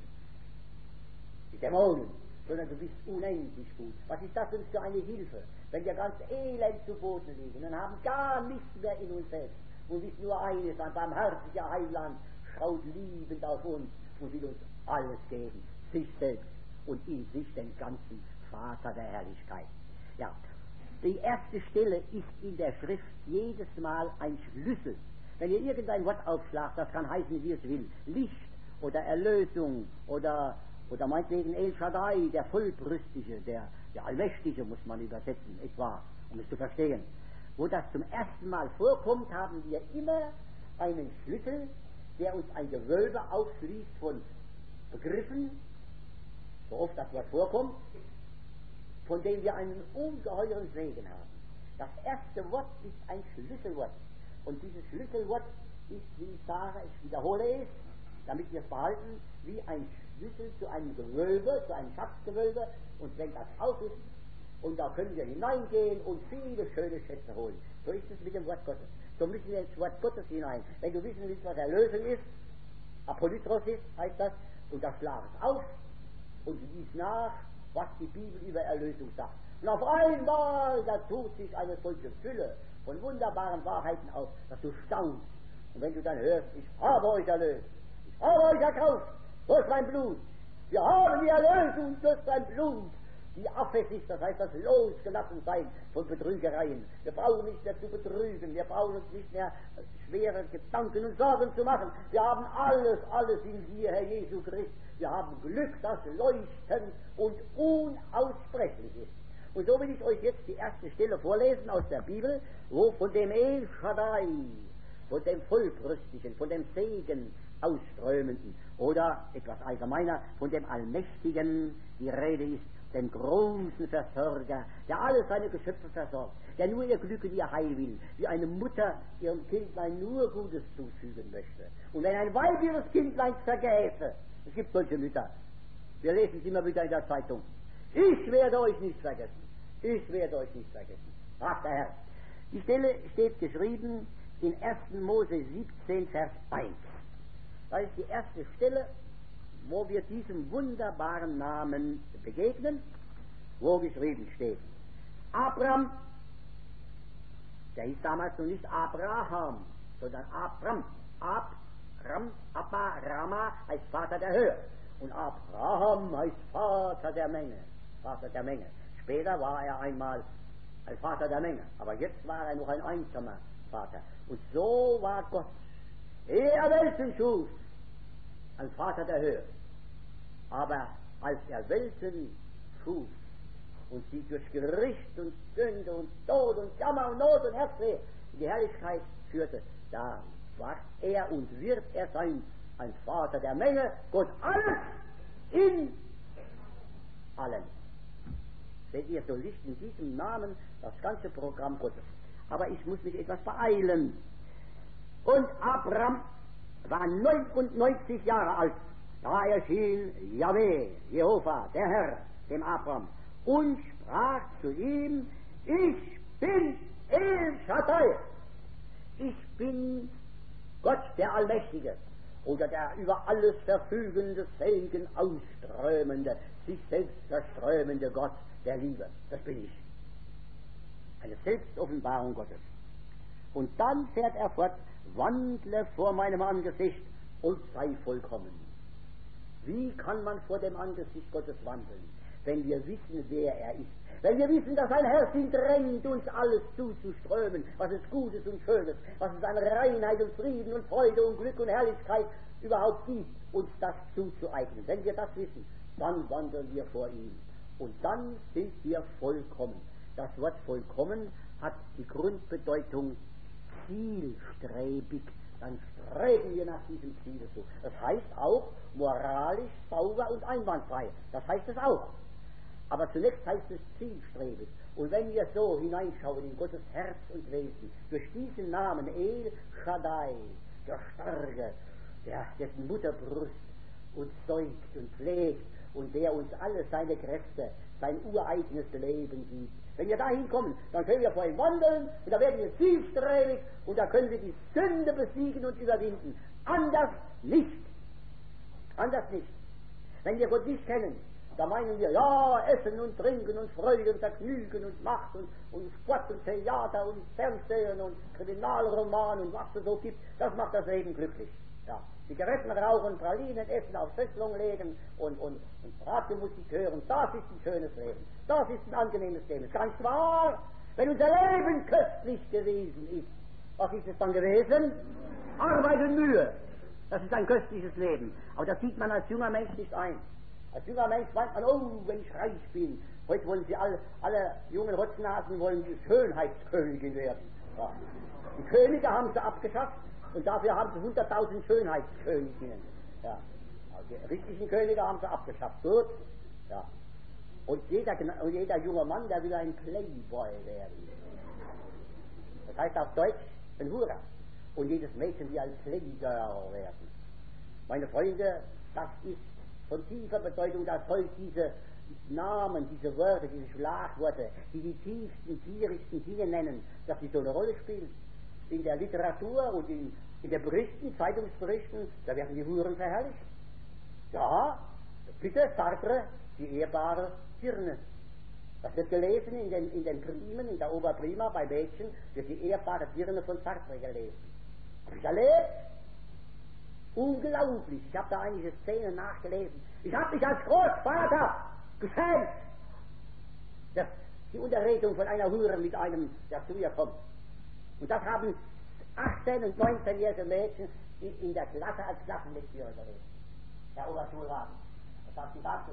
die Dämonen, sondern du bist unendlich gut. Was ist das uns für eine Hilfe, wenn wir ganz elend zu Boden liegen und haben gar nichts mehr in uns selbst und wissen nur eines, ein barmherziger Heiland schaut liebend auf uns und will uns alles geben, sich selbst und in sich den ganzen Vater der Herrlichkeit. Ja, die erste Stelle ist in der Schrift jedes Mal ein Schlüssel. Wenn ihr irgendein Wort aufschlagt, das kann heißen, wie es will, Licht oder Erlösung oder meinetwegen El Shaddai, der Vollbrüstige, der Allmächtige, muss man übersetzen, etwa, um es zu verstehen. Wo das zum ersten Mal vorkommt, haben wir immer einen Schlüssel, der uns ein Gewölbe aufschließt von Begriffen, so oft das Wort vorkommt, von dem wir einen ungeheuren Segen haben. Das erste Wort ist ein Schlüsselwort. Und dieses Schlüsselwort ist, wie ich sage, ich wiederhole es, damit wir es behalten, wie ein Schlüssel zu einem Gewölbe, zu einem Schatzgewölbe. Und wenn das auf ist, und da können wir hineingehen und viele schöne Schätze holen. So ist es mit dem Wort Gottes. So müssen wir ins Wort Gottes hinein. Wenn du wissen willst, was Erlösung ist, Apolytros ist, heißt das, und da schlag es auf und lies nach, was die Bibel über Erlösung sagt. Und auf einmal, da tut sich eine solche Fülle von wunderbaren Wahrheiten auf, dass du staunst. Und wenn du dann hörst, ich habe euch erlöst, ich habe euch erkauft durch mein Blut, wir haben die Erlösung durch sein Blut, die Aphesis, das heißt das Losgelassensein von Betrügereien. Wir brauchen nicht mehr zu betrügen, wir brauchen uns nicht mehr schwere Gedanken und Sorgen zu machen. Wir haben alles in dir, Herr Jesu Christ. Wir haben Glück, das leuchtend und unaussprechlich ist. Und so will ich euch jetzt die erste Stelle vorlesen aus der Bibel, wo von dem El Shaddai, von dem Vollbrüstigen, von dem Segen ausströmenden oder etwas allgemeiner von dem Allmächtigen die Rede ist, dem großen Versorger, der alle seine Geschöpfe versorgt, der nur ihr Glück und ihr Heil will, wie eine Mutter ihrem Kindlein nur Gutes zufügen möchte. Und wenn ein Weib ihres Kindleins vergäße, es gibt solche Mütter, wir lesen es immer wieder in der Zeitung, ich werde euch nicht vergessen, ich werde euch nicht vergessen, sagt der Herr. Die Stelle steht geschrieben in 1. Mose 17, Vers 1. Das ist die erste Stelle, wo wir diesem wunderbaren Namen begegnen, wo geschrieben steht, Abram, der hieß damals noch nicht Abraham, sondern Abram, Abba, Rama heißt Vater der Höhe und Abraham heißt Vater der Menge, Vater der Menge. Später war er einmal ein Vater der Menge, aber jetzt war er noch ein einsamer Vater. Und so war Gott, ehe er Welten schuf, ein Vater der Höhe. Aber als er Welten schuf und sie durch Gericht und Sünde und Tod und Jammer und Not und Herzweh in die Herrlichkeit führte, da war er und wird er sein, ein Vater der Menge, Gott alles in allen. Seht ihr, so liegt in diesem Namen das ganze Programm Gottes. Aber ich muss mich etwas beeilen. Und Abram war 99 Jahre alt. Da erschien Jahwe, Jehova, der Herr, dem Abram, und sprach zu ihm, ich bin El Shaddai. Ich bin Gott, der Allmächtige, oder der über alles verfügende, Segen ausströmende, sich selbst verströmende Gott der Liebe. Das bin ich. Eine Selbstoffenbarung Gottes. Und dann fährt er fort, wandle vor meinem Angesicht und sei vollkommen. Wie kann man vor dem Angesicht Gottes wandeln, wenn wir wissen, wer er ist? Wenn wir wissen, dass sein Herz ihn drängt, uns alles zuzuströmen, was es Gutes und Schönes, was es an Reinheit und Frieden und Freude und Glück und Herrlichkeit überhaupt gibt, uns das zuzueignen. Wenn wir das wissen, dann wandeln wir vor ihm. Und dann sind wir vollkommen. Das Wort vollkommen hat die Grundbedeutung zielstrebig. Dann streben wir nach diesem Ziel zu. Das heißt auch moralisch sauber und einwandfrei. Das heißt es auch. Aber zunächst heißt es zielstrebig. Und wenn wir so hineinschauen in Gottes Herz und Wesen, durch diesen Namen El Shaddai, der Starke, dessen Mutterbrust uns säugt und pflegt und der uns alle seine Kräfte, sein ureigenes Leben gibt. Wenn wir dahin kommen, dann können wir vor ihm wandeln und da werden wir zielstrebig und da können wir die Sünde besiegen und überwinden. Anders nicht. Anders nicht. Wenn wir Gott nicht kennen, da meinen wir, ja, Essen und Trinken und Freude und Vergnügen und Macht und Sport und Theater und Fernsehen und Kriminalroman und was es so gibt, das macht das Leben glücklich. Ja. Zigaretten rauchen, Pralinen essen, auf Fesselung legen und Radiomusik hören, das ist ein schönes Leben. Das ist ein angenehmes Leben. Ist ganz wahr. Wenn unser Leben köstlich gewesen ist, was ist es dann gewesen? Arbeit und Mühe. Das ist ein köstliches Leben. Aber das sieht man als junger Mensch nicht ein. Als junger Mensch meint man, oh, wenn ich reich bin. Heute wollen sie alle jungen Rotznasen wollen die Schönheitskönigin werden. Ja. Die Könige haben sie abgeschafft und dafür haben sie 100.000 Schönheitsköniginnen. Ja. Also die richtigen Könige haben sie abgeschafft. Gut. Ja. Und jeder junge Mann, der will ein Playboy werden. Das heißt auf Deutsch ein Hura. Und jedes Mädchen will ein Playgirl werden. Meine Freunde, das ist von tiefer Bedeutung, dass heute diese Namen, diese Wörter, diese Schlagworte, die die tiefsten, gierigsten Dinge nennen, dass die so eine Rolle spielen. In der Literatur und in den Berichten, Zeitungsberichten, da werden die Huren verherrlicht. Ja, bitte, Sartre, die ehrbare Dirne. Das wird gelesen in den Primen, in der Oberprima, bei Mädchen, wird die ehrbare Dirne von Sartre gelesen. Hab ich erlebt? Unglaublich. Ich habe da einige Szenen nachgelesen. Ich habe mich als Großvater geschämt. Die Unterredung von einer Hure mit einem, der zu ihr kommt. Und das haben 18- und 19-jährige Mädchen in der Klasse als Klassenlektüre gelesen. Herr Oberschulrat, was sagt Sie dazu?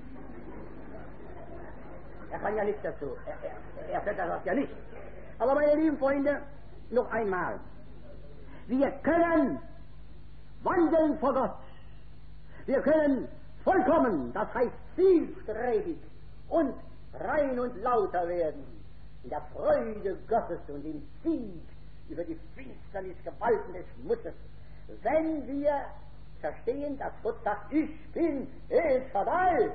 Er kann ja nichts dazu. Er sagt das ja nicht. Aber meine lieben Freunde, noch einmal. Wir können wandeln vor Gott. Wir können vollkommen, das heißt zielstrebig und rein und lauter werden in der Freude Gottes und im Sieg über die Finsternis Gewalten des Schmutzes, wenn wir verstehen, dass Gott sagt, ich bin El Shaddai.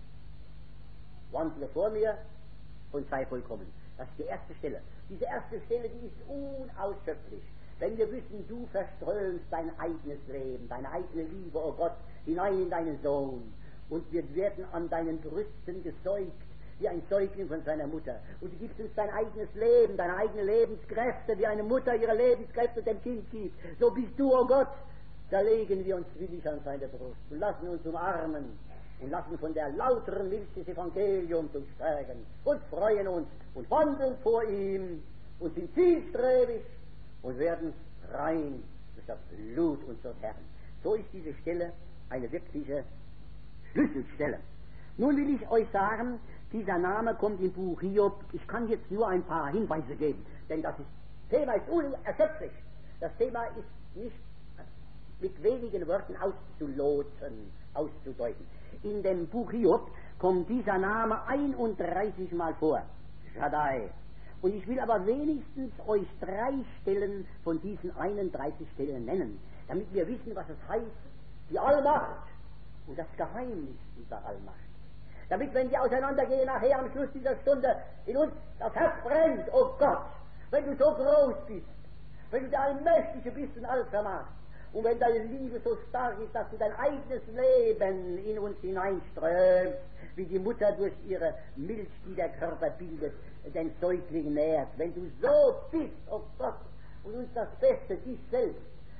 Wandle vor mir und sei vollkommen. Das ist die erste Stelle. Diese erste Stelle, die ist unausschöpflich. Wenn wir wissen, du verströmst dein eigenes Leben, deine eigene Liebe, oh Gott, hinein in deinen Sohn. Und wir werden an deinen Brüsten gesäugt, wie ein Säugling von seiner Mutter. Und du gibst uns dein eigenes Leben, deine eigenen Lebenskräfte, wie eine Mutter ihre Lebenskräfte dem Kind gibt. So bist du, oh Gott. Da legen wir uns willig an seine Brust und lassen uns umarmen und lassen von der lauteren Milch des Evangeliums uns stärken und freuen uns und wandeln vor ihm und sind zielstrebig und werden rein durch das Blut unseres Herrn. So ist diese Stelle eine wirkliche Schlüsselstelle. Nun will ich euch sagen, dieser Name kommt im Buch Hiob. Ich kann jetzt nur ein paar Hinweise geben, denn das Thema ist unerschöpflich. Das Thema ist nicht mit wenigen Worten auszulotsen, auszudeuten. In dem Buch Hiob kommt dieser Name 31 Mal vor. Shaddai. Und ich will aber wenigstens euch 3 Stellen von diesen 31 Stellen nennen, damit wir wissen, was es heißt, die Allmacht und das Geheimnis dieser Allmacht. Damit, wenn wir auseinandergehen, nachher am Schluss dieser Stunde in uns das Herz brennt, oh Gott, wenn du so groß bist, wenn du der Allmächtige bist und alles vermagst, und wenn deine Liebe so stark ist, dass du dein eigenes Leben in uns hineinströmst, wie die Mutter durch ihre Milch, die der Körper bildet, den Säugling nährt. Wenn du so bist, oh Gott, und uns das Beste, dich selbst,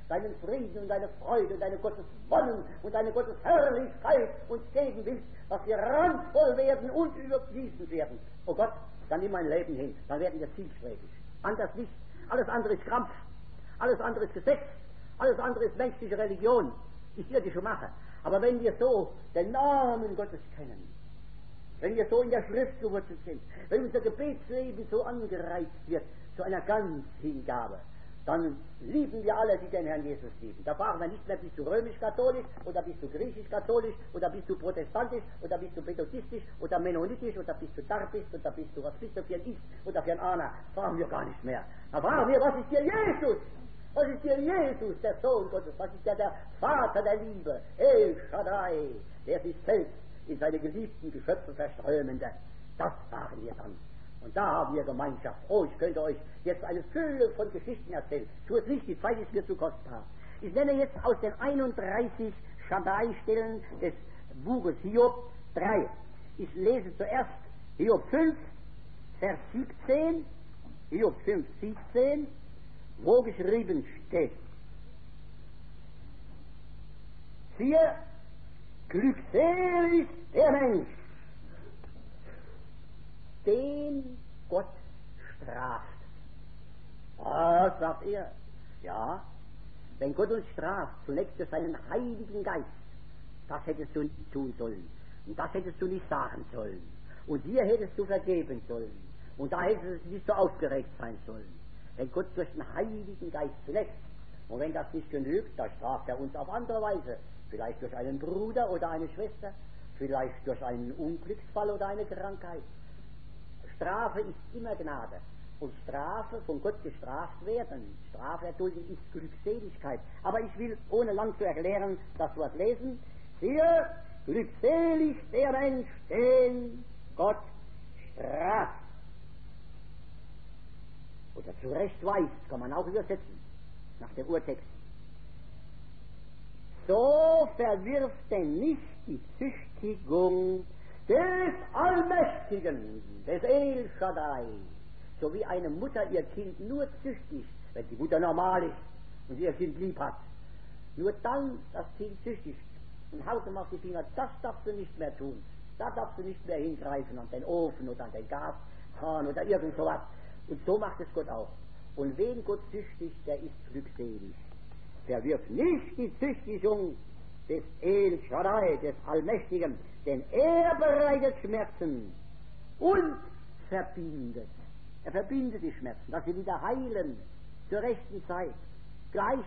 deinen Frieden und deine Freude und deine Gottes Wonnen und deine Gottes Herrlichkeit uns geben willst, dass wir randvoll werden und überfließend werden. Oh Gott, dann nimm mein Leben hin, dann werden wir zielstrebig. Anders nicht. Alles andere ist Krampf, alles andere ist Gesetz, alles andere ist menschliche Religion, ist irdische Mache. Aber wenn wir so den Namen Gottes kennen, wenn wir so in der Schrift gewurzelt sind, wenn unser Gebetsleben so angereizt wird zu einer Ganzhingabe, dann lieben wir alle, die den Herrn Jesus lieben. Da fragen wir nicht mehr, bist du römisch-katholisch oder bist du griechisch-katholisch oder bist du protestantisch oder bist du methodistisch oder mennonitisch oder bist du Darbist oder bist du, was bist du für ein Ist oder für ein Ana? Fragen wir gar nicht mehr. Da fragen wir, was ist dir Jesus? Was ist dir Jesus, der Sohn Gottes? Was ist der Vater der Liebe? El Shaddai, der sich selbst in seine geliebten Geschöpfe verströmende. Das sagen wir dann. Und da haben wir Gemeinschaft. Oh, ich könnte euch jetzt eine Fülle von Geschichten erzählen. Tu es nicht, die Zeit ist mir zu kostbar. Ich nenne jetzt aus den 31 Shaddai-Stellen des Buches Hiob 3. Ich lese zuerst Hiob 5, Vers 17, Hiob 5, 17, wo geschrieben steht: Siehe, glückselig der Mensch, den Gott straft. Was sagt er? Ja, wenn Gott uns straft, zunächst durch seinen Heiligen Geist, das hättest du nicht tun sollen. Und das hättest du nicht sagen sollen. Und hier hättest du vergeben sollen. Und da hättest du nicht so aufgeregt sein sollen. Wenn Gott durch den Heiligen Geist zunächst, und wenn das nicht genügt, dann straft er uns auf andere Weise. Vielleicht durch einen Bruder oder eine Schwester, vielleicht durch einen Unglücksfall oder eine Krankheit. Strafe ist immer Gnade. Und Strafe, von Gott gestraft werden, Strafe erdulden, ist Glückseligkeit. Aber ich will, ohne lang zu erklären, das Wort lesen. Siehe, glückselig der Mensch, den Gott straft. Oder zurechtweist, kann man auch übersetzen, nach dem Urtext. So verwirft denn nicht die Züchtigung des Allmächtigen, des El Shaddai, so wie eine Mutter ihr Kind nur züchtigt, wenn die Mutter normal ist und ihr Kind lieb hat. Nur dann das Kind züchtigt und haut ihm auf die Finger, das darfst du nicht mehr tun, da darfst du nicht mehr hingreifen an den Ofen oder an den Gashahn oder irgend sowas. Und so macht es Gott auch. Und wen Gott züchtigt, der ist glückselig. Verwirft nicht die Züchtigung des El Shaddai, des Allmächtigen, denn er bereitet Schmerzen und verbindet. Er verbindet die Schmerzen, dass sie wieder heilen, zur rechten Zeit. Gleich.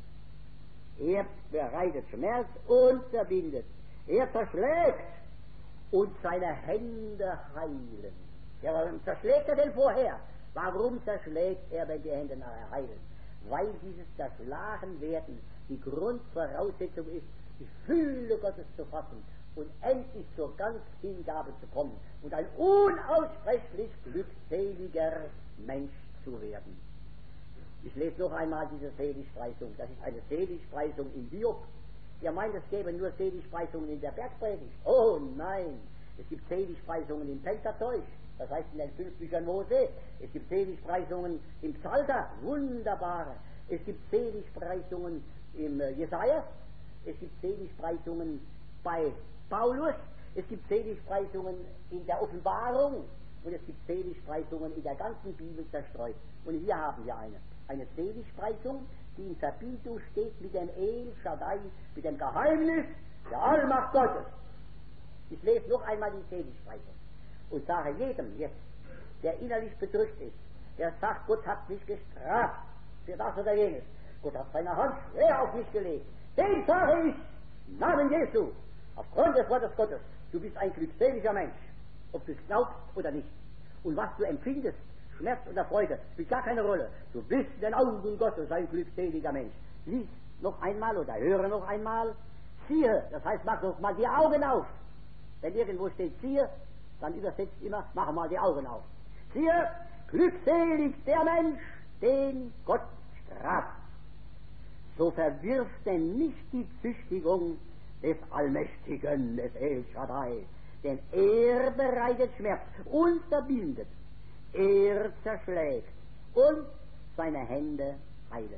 Er bereitet Schmerz und verbindet. Er zerschlägt und seine Hände heilen. Ja, warum zerschlägt er denn vorher? Warum zerschlägt er, wenn die Hände nachher heilen? Weil dieses Zerschlagenwerden die Grundvoraussetzung ist, die Fülle Gottes zu fassen und endlich zur Ganzhingabe zu kommen und ein unaussprechlich glückseliger Mensch zu werden. Ich lese noch einmal diese Seligpreisung. Das ist eine Seligpreisung in Hiob. Ihr meint, es gäbe nur Seligpreisungen in der Bergpredigt? Oh nein, es gibt Seligpreisungen im Pentateuch, das heißt in den 5 Büchern Mose. Es gibt Seligpreisungen im Psalter, wunderbare. Es gibt Seligpreisungen im Jesaja. Es gibt Seligpreisungen bei Paulus. Es gibt Seligpreisungen in der Offenbarung. Und es gibt Seligpreisungen in der ganzen Bibel zerstreut. Und hier haben wir eine Seligpreisung, die in Verbindung steht mit dem El Shaddai, mit dem Geheimnis der Allmacht Gottes. Ich lese noch einmal die Seligpreisung und sage jedem jetzt, der innerlich bedrückt ist, der sagt, Gott hat mich gestraft für das oder jenes, Gott hat seine Hand schwer auf mich gelegt, dem sage ich, im Namen Jesu, aufgrund des Wortes Gottes, du bist ein glückseliger Mensch, ob du es glaubst oder nicht. Und was du empfindest, Schmerz oder Freude, spielt gar keine Rolle. Du bist in den Augen Gottes ein glückseliger Mensch. Lies noch einmal oder höre noch einmal. Siehe, das heißt, mach noch mal die Augen auf. Wenn irgendwo steht siehe, dann übersetzt immer, mach mal die Augen auf. Siehe, glückselig der Mensch, den Gott straft. So verwirft denn nicht die Züchtigung des Allmächtigen, des El Shaddai, denn er bereitet Schmerz und verbindet. Er zerschlägt und seine Hände heilen.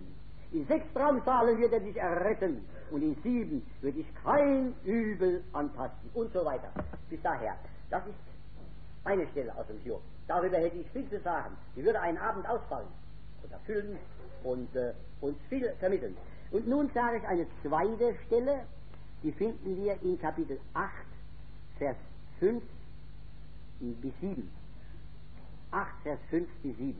In 6 Drangsalen wird er dich erretten und in 7 wird dich kein Übel antasten und so weiter. Bis daher. Das ist eine Stelle aus dem Hiob. Darüber hätte ich viel zu sagen. Die würde einen Abend ausfallen oder füllen und uns viel vermitteln. Und nun sage ich eine zweite Stelle, die finden wir in Kapitel 8, Vers 5 bis 7. 8, Vers 5 bis 7.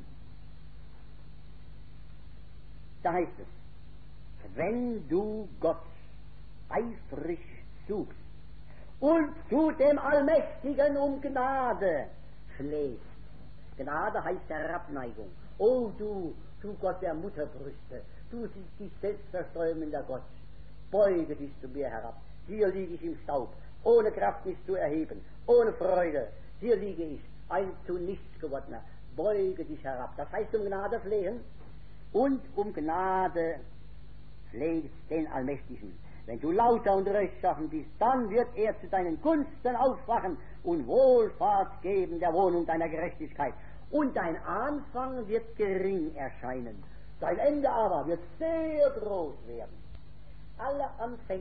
Da heißt es, wenn du Gott eifrig suchst und zu dem Allmächtigen um Gnade flehst. Gnade heißt Herabneigung. O du Gott der Mutterbrüste, du dich selbstversäumender Gott, beuge dich zu mir herab. Hier liege ich im Staub, ohne Kraft mich zu erheben, ohne Freude. Hier liege ich, ein zu nichts gewordener. Beuge dich herab. Das heißt um Gnade flehen und um Gnade flehst den Allmächtigen. Wenn du lauter und rechtschaffen bist, dann wird er zu deinen Gunsten aufwachen und Wohlfahrt geben der Wohnung deiner Gerechtigkeit. Und dein Anfang wird gering erscheinen, dein Ende aber wird sehr groß werden. Alle Anfänge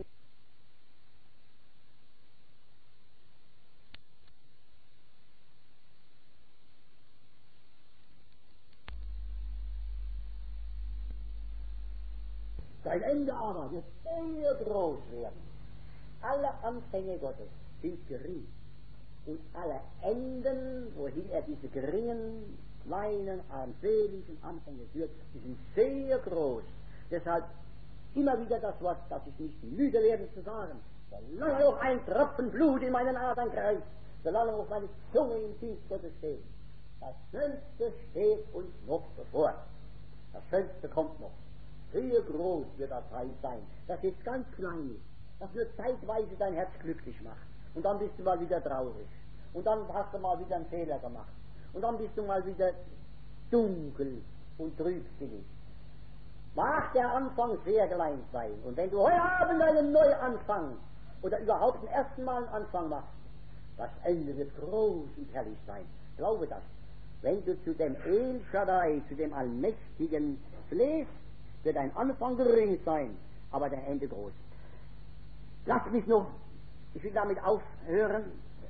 Sein Ende aber wird sehr groß werden. Alle Anfänge Gottes sind gering. Und alle Enden, wohin er diese geringen, kleinen, armseligen Anfänge führt, die sind sehr groß. Deshalb immer wieder das Wort, das ich nicht müde werde zu sagen. Solange noch ein Tropfen Blut in meinen Adern kreist, solange noch meine Zunge im Dienst Gottes steht. Das Schönste steht uns noch bevor. Das Schönste kommt noch. Sehr groß wird das Heil sein, das jetzt ganz klein ist, das nur zeitweise dein Herz glücklich macht. Und dann bist du mal wieder traurig. Und dann hast du mal wieder einen Fehler gemacht. Und dann bist du mal wieder dunkel und trübsinnig. Mag der Anfang sehr klein sein. Und wenn du heute Abend einen Neuanfang oder überhaupt den ersten Mal einen Anfang machst, das Ende wird groß und herrlich sein. Glaube das. Wenn du zu dem El Shaddai, zu dem Allmächtigen flehst, wird dein Anfang gering sein, aber dein Ende groß. Lass mich noch, ich will damit aufhören,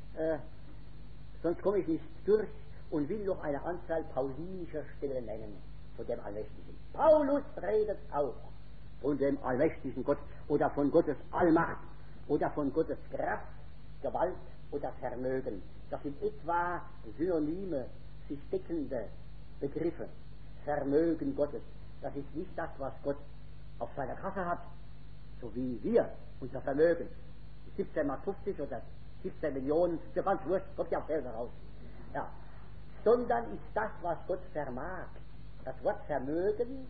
sonst komme ich nicht durch und will noch eine Anzahl paulinischer Stellen nennen von dem Allmächtigen. Paulus redet auch von dem allmächtigen Gott oder von Gottes Allmacht oder von Gottes Kraft, Gewalt oder Vermögen. Das sind etwa Synonyme, sich deckende Begriffe. Vermögen Gottes, das ist nicht das, was Gott auf seiner Kasse hat, so wie wir unser Vermögen. 17 mal 50 oder 17 Millionen, so ganz wurscht, kommt ja auch selber raus. Ja. Sondern ist das, was Gott vermag. Das Wort Vermögen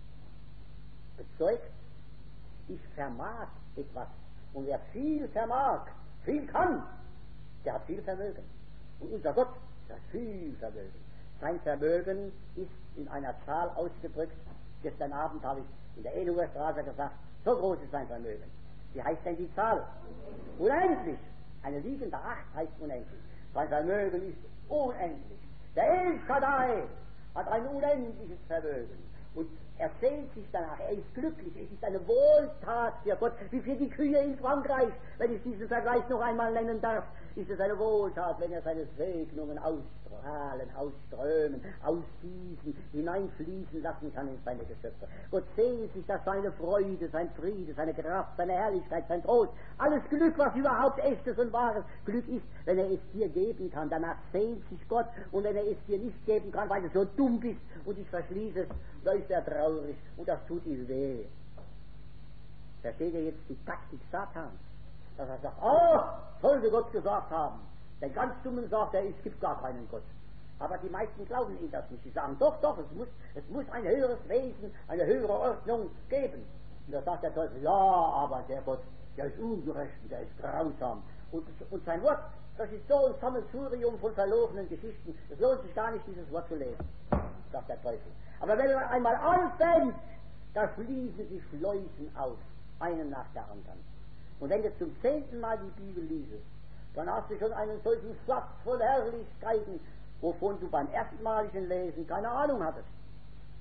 bezeugt, ich vermag etwas. Und wer viel vermag, viel kann, der hat viel Vermögen. Und unser Gott, der hat viel Vermögen. Sein Vermögen ist in einer Zahl ausgedrückt. Gestern Abend habe ich in der Enuer Straße gesagt, so groß ist sein Vermögen. Wie heißt denn die Zahl? Unendlich. Eine liegende 8 heißt unendlich. Sein Vermögen ist unendlich. Der El Shaddai hat ein unendliches Vermögen. Und er sehnt sich danach, er ist glücklich, es ist eine Wohltat für Gott, wie für die Kühe in Frankreich, wenn ich diesen Vergleich noch einmal nennen darf, ist es eine Wohltat, wenn er seine Segnungen ausstrahlen, ausströmen, ausgießen, hineinfließen lassen kann in seine Geschöpfe. Gott sehnt sich, dass seine Freude, sein Friede, seine Kraft, seine Herrlichkeit, sein Trost, alles Glück, was überhaupt echtes und wahres Glück ist, wenn er es dir geben kann, danach sehnt sich Gott, und wenn er es dir nicht geben kann, weil du so dumm bist und dich verschließest, da ist er traurig und das tut ihm weh. Versteht ihr jetzt die Taktik Satans? Dass er sagt, sollte Gott gesagt haben. Den ganz Dummen sagt er, es gibt gar keinen Gott. Aber die meisten glauben ihm das nicht. Sie sagen, doch, es muss ein höheres Wesen, eine höhere Ordnung geben. Und da sagt der Teufel, ja, aber der Gott, der ist ungerecht, der ist grausam. Und sein Wort, das ist so ein Sammelsurium von verlorenen Geschichten. Es lohnt sich gar nicht, dieses Wort zu lesen, sagt der Teufel. Aber wenn man einmal anfängt, da schließen sich Schleusen auf, einen nach der anderen. Und wenn du zum 10. Mal die Bibel liest, dann hast du schon einen solchen Schatz voll Herrlichkeiten, wovon du beim erstmaligen Lesen keine Ahnung hattest.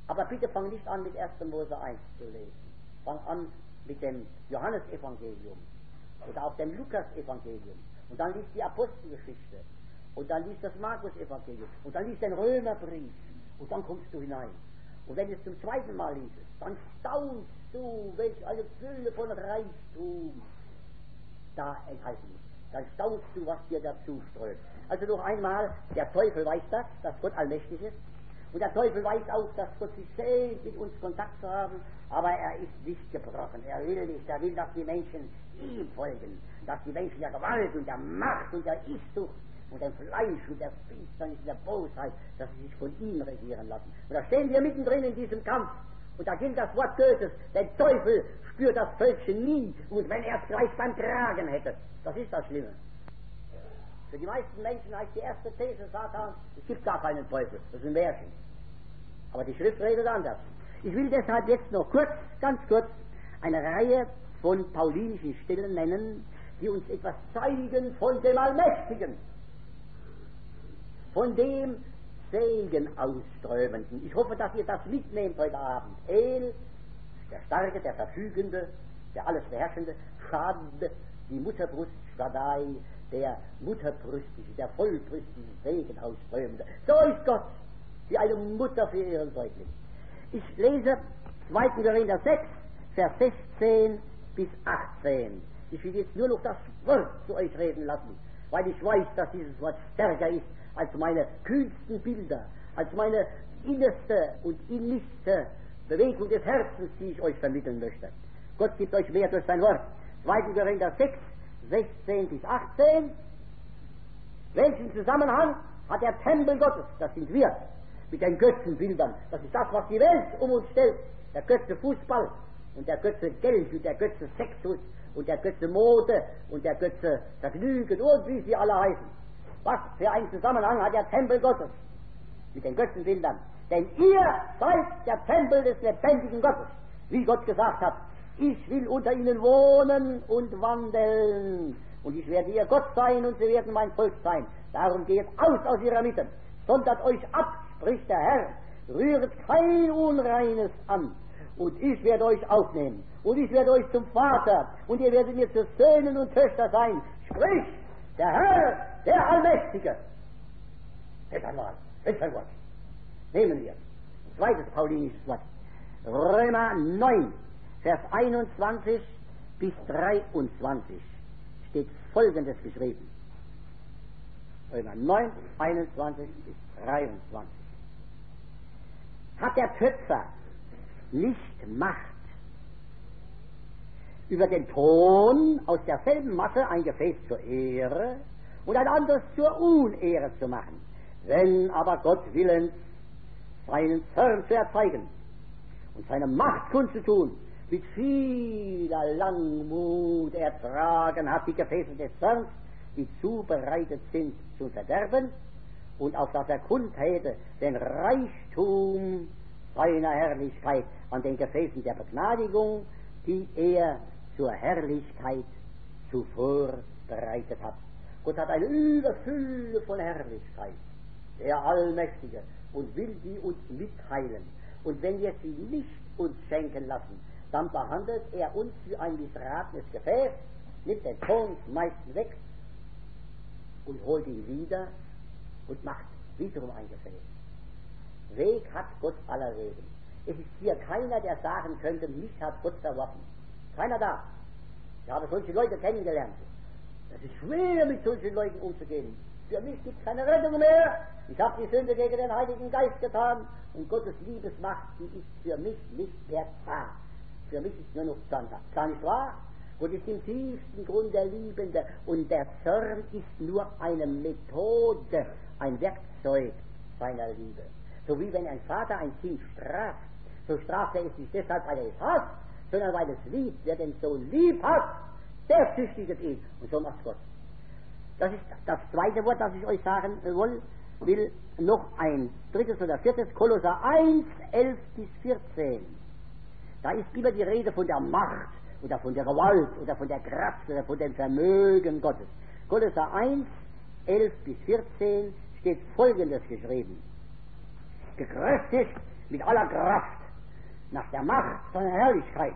Aber bitte fang nicht an mit 1. Mose 1 zu lesen. Fang an mit dem Johannesevangelium oder auch dem Lukasevangelium. Und dann liest die Apostelgeschichte. Und dann liest das Markus-Evangelium. Und dann liest den Römerbrief. Und dann kommst du hinein. Und wenn du es zum zweiten Mal liest, dann staunst du, welch eine Fülle von Reichtum da enthalten ist. Dann staunst du, was dir dazu strömt. Also noch einmal, der Teufel weiß das, dass Gott allmächtig ist. Und der Teufel weiß auch, dass Gott sich sehnt, mit uns Kontakt zu haben, aber er ist nicht gebrochen. Er will nicht, er will, dass die Menschen ihm folgen, dass die Menschen der Gewalt und der Macht und der Ichsucht und dem Fleisch und der Finsternis und der Bosheit, dass sie sich von ihm regieren lassen. Und da stehen wir mittendrin in diesem Kampf. Und da gilt das Wort Gottes, der Teufel spürt das Völkchen nie, und wenn er es gleich beim Kragen hätte, das ist das Schlimme. Für die meisten Menschen heißt die erste These Satan, es gibt gar keinen Teufel, das ist ein Märchen. Aber die Schrift redet anders. Ich will deshalb jetzt noch kurz, ganz kurz, eine Reihe von paulinischen Stellen nennen, die uns etwas zeigen von dem Allmächtigen, von dem Segen ausströmenden. Ich hoffe, dass ihr das mitnehmt heute Abend. El, der Starke, der Verfügende, der alles Beherrschende, Schad, die Mutterbrust, Shaddai, der mutterbrüstige, der vollbrüstige Segen ausströmende. So ist Gott, wie eine Mutter für ihren Säugling. Ich lese 2. Korinther 6, Vers 16 bis 18. Ich will jetzt nur noch das Wort zu euch reden lassen, weil ich weiß, dass dieses Wort stärker ist als meine kühnsten Bilder, als meine innerste und innigste Bewegung des Herzens, die ich euch vermitteln möchte. Gott gibt euch mehr durch sein Wort. 2. Korinther 6, 16 bis 18. Welchen Zusammenhang hat der Tempel Gottes, das sind wir, mit den Götzenbildern? Das ist das, was die Welt um uns stellt. Der Götze Fußball und der Götze Geld und der Götze Sexus und der Götze Mode und der Götze Vergnügen und wie sie alle heißen. Was für einen Zusammenhang hat der Tempel Gottes mit den Götzenbildern? Denn ihr seid der Tempel des lebendigen Gottes. Wie Gott gesagt hat, ich will unter ihnen wohnen und wandeln. Und ich werde ihr Gott sein und sie werden mein Volk sein. Darum geht aus ihrer Mitte. Sondert euch ab, spricht der Herr. Rühret kein Unreines an. Und ich werde euch aufnehmen. Und ich werde euch zum Vater. Und ihr werdet mir zu Söhnen und Töchter sein. Spricht der Herr, der Allmächtige. Das ist ein Wort. Das ist ein Wort. Nehmen wir. Ein zweites paulinisches Wort. Römer 9, Vers 21 bis 23 steht Folgendes geschrieben. Römer 9, 21 bis 23. Hat der Töpfer nicht Macht, über den Ton aus derselben Masse ein Gefäß zur Ehre und ein anderes zur Unehre zu machen, wenn aber Gott willens seinen Zorn zu erzeigen und seine Macht kundzutun, mit vieler Langmut ertragen hat die Gefäße des Zorns, die zubereitet sind zum Verderben, und auf das er kundtäte den Reichtum seiner Herrlichkeit an den Gefäßen der Begnadigung, die er zur Herrlichkeit zuvor bereitet hat. Gott hat eine Überfülle von Herrlichkeit, der Allmächtige, und will die uns mitteilen. Und wenn wir sie nicht uns schenken lassen, dann behandelt er uns wie ein missratenes Gefäß, nimmt den Ton meistens weg und holt ihn wieder und macht wiederum ein Gefäß. Weg hat Gott aller Wegen. Es ist hier keiner, der sagen könnte, mich hat Gott verworfen. Keiner da. Ich habe solche Leute kennengelernt. Es ist schwer, mit solchen Leuten umzugehen. Für mich gibt es keine Rettung mehr. Ich habe die Sünde gegen den Heiligen Geist getan und Gottes Liebesmacht, die ist für mich nicht mehr da. Für mich ist nur noch Zorn. Gar nicht wahr? Gott ist im tiefsten Grund der Liebende und der Zorn ist nur eine Methode, ein Werkzeug seiner Liebe. So wie wenn ein Vater ein Kind straft, so straft er es nicht deshalb, weil er es hasst, sondern weil es liebt. Wer den Sohn lieb hat, der züchtiget ihn. Und so macht Gott. Das ist das zweite Wort, das ich euch sagen will. Noch ein drittes oder viertes, Kolosser 1, 11 bis 14. Da ist immer die Rede von der Macht oder von der Gewalt oder von der Kraft oder von dem Vermögen Gottes. Kolosser 1, 11 bis 14 steht Folgendes geschrieben. Gekräftigt mit aller Kraft nach der Macht seiner Herrlichkeit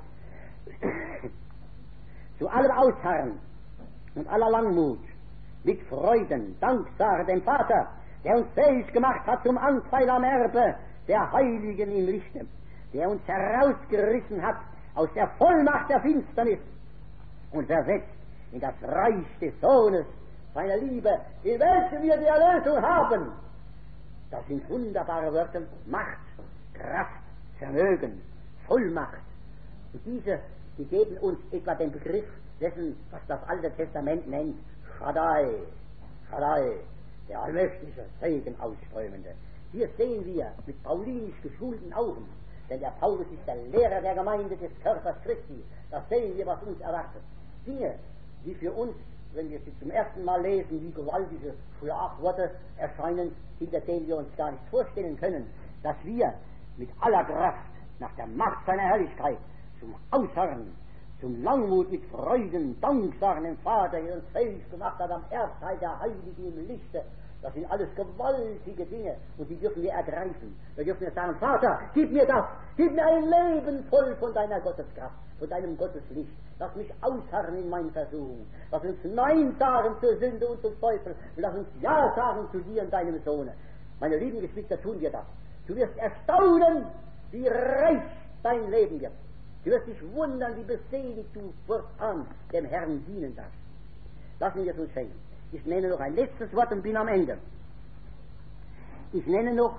zu allem Ausharren und aller Langmut mit Freuden Danksage dem Vater, der uns fähig gemacht hat zum Anteil am Erbe der Heiligen im Lichte, der uns herausgerissen hat aus der Vollmacht der Finsternis und versetzt in das Reich des Sohnes seiner Liebe, in welchem wir die Erlösung haben. Das sind wunderbare Wörter: Macht, Kraft, Vermögen, Vollmacht. Und diese, die geben uns etwa den Begriff dessen, was das Alte Testament nennt, Shaddai, Shaddai, der allmächtige, Segen ausströmende. Hier sehen wir mit paulinisch geschulten Augen, denn der Paulus ist der Lehrer der Gemeinde des Körpers Christi. Da sehen wir, was uns erwartet. Dinge, die für uns, wenn wir sie zum ersten Mal lesen, wie gewaltige Schlagworte erscheinen, hinter denen wir uns gar nicht vorstellen können, dass wir mit aller Kraft nach der Macht seiner Herrlichkeit zum Ausharren, zum Langmut mit Freuden, Dank sagen dem Vater, der uns fähig gemacht hat am Erbteil der Heiligen im Lichte. Das sind alles gewaltige Dinge und die dürfen wir ergreifen. Wir dürfen jetzt sagen: Vater, gib mir das, gib mir ein Leben voll von deiner Gotteskraft, von deinem Gotteslicht. Lass mich ausharren in meinen Versuchungen. Lass uns Nein sagen zur Sünde und zum Teufel und lass uns Ja sagen zu dir und deinem Sohne. Meine lieben Geschwister, tun wir das. Du wirst erstaunen, wie reich dein Leben wird. Du wirst dich wundern, wie beseligt du fortan dem Herrn dienen darfst. Lassen wir es uns schenken. Ich nenne noch ein letztes Wort und bin am Ende. Ich nenne noch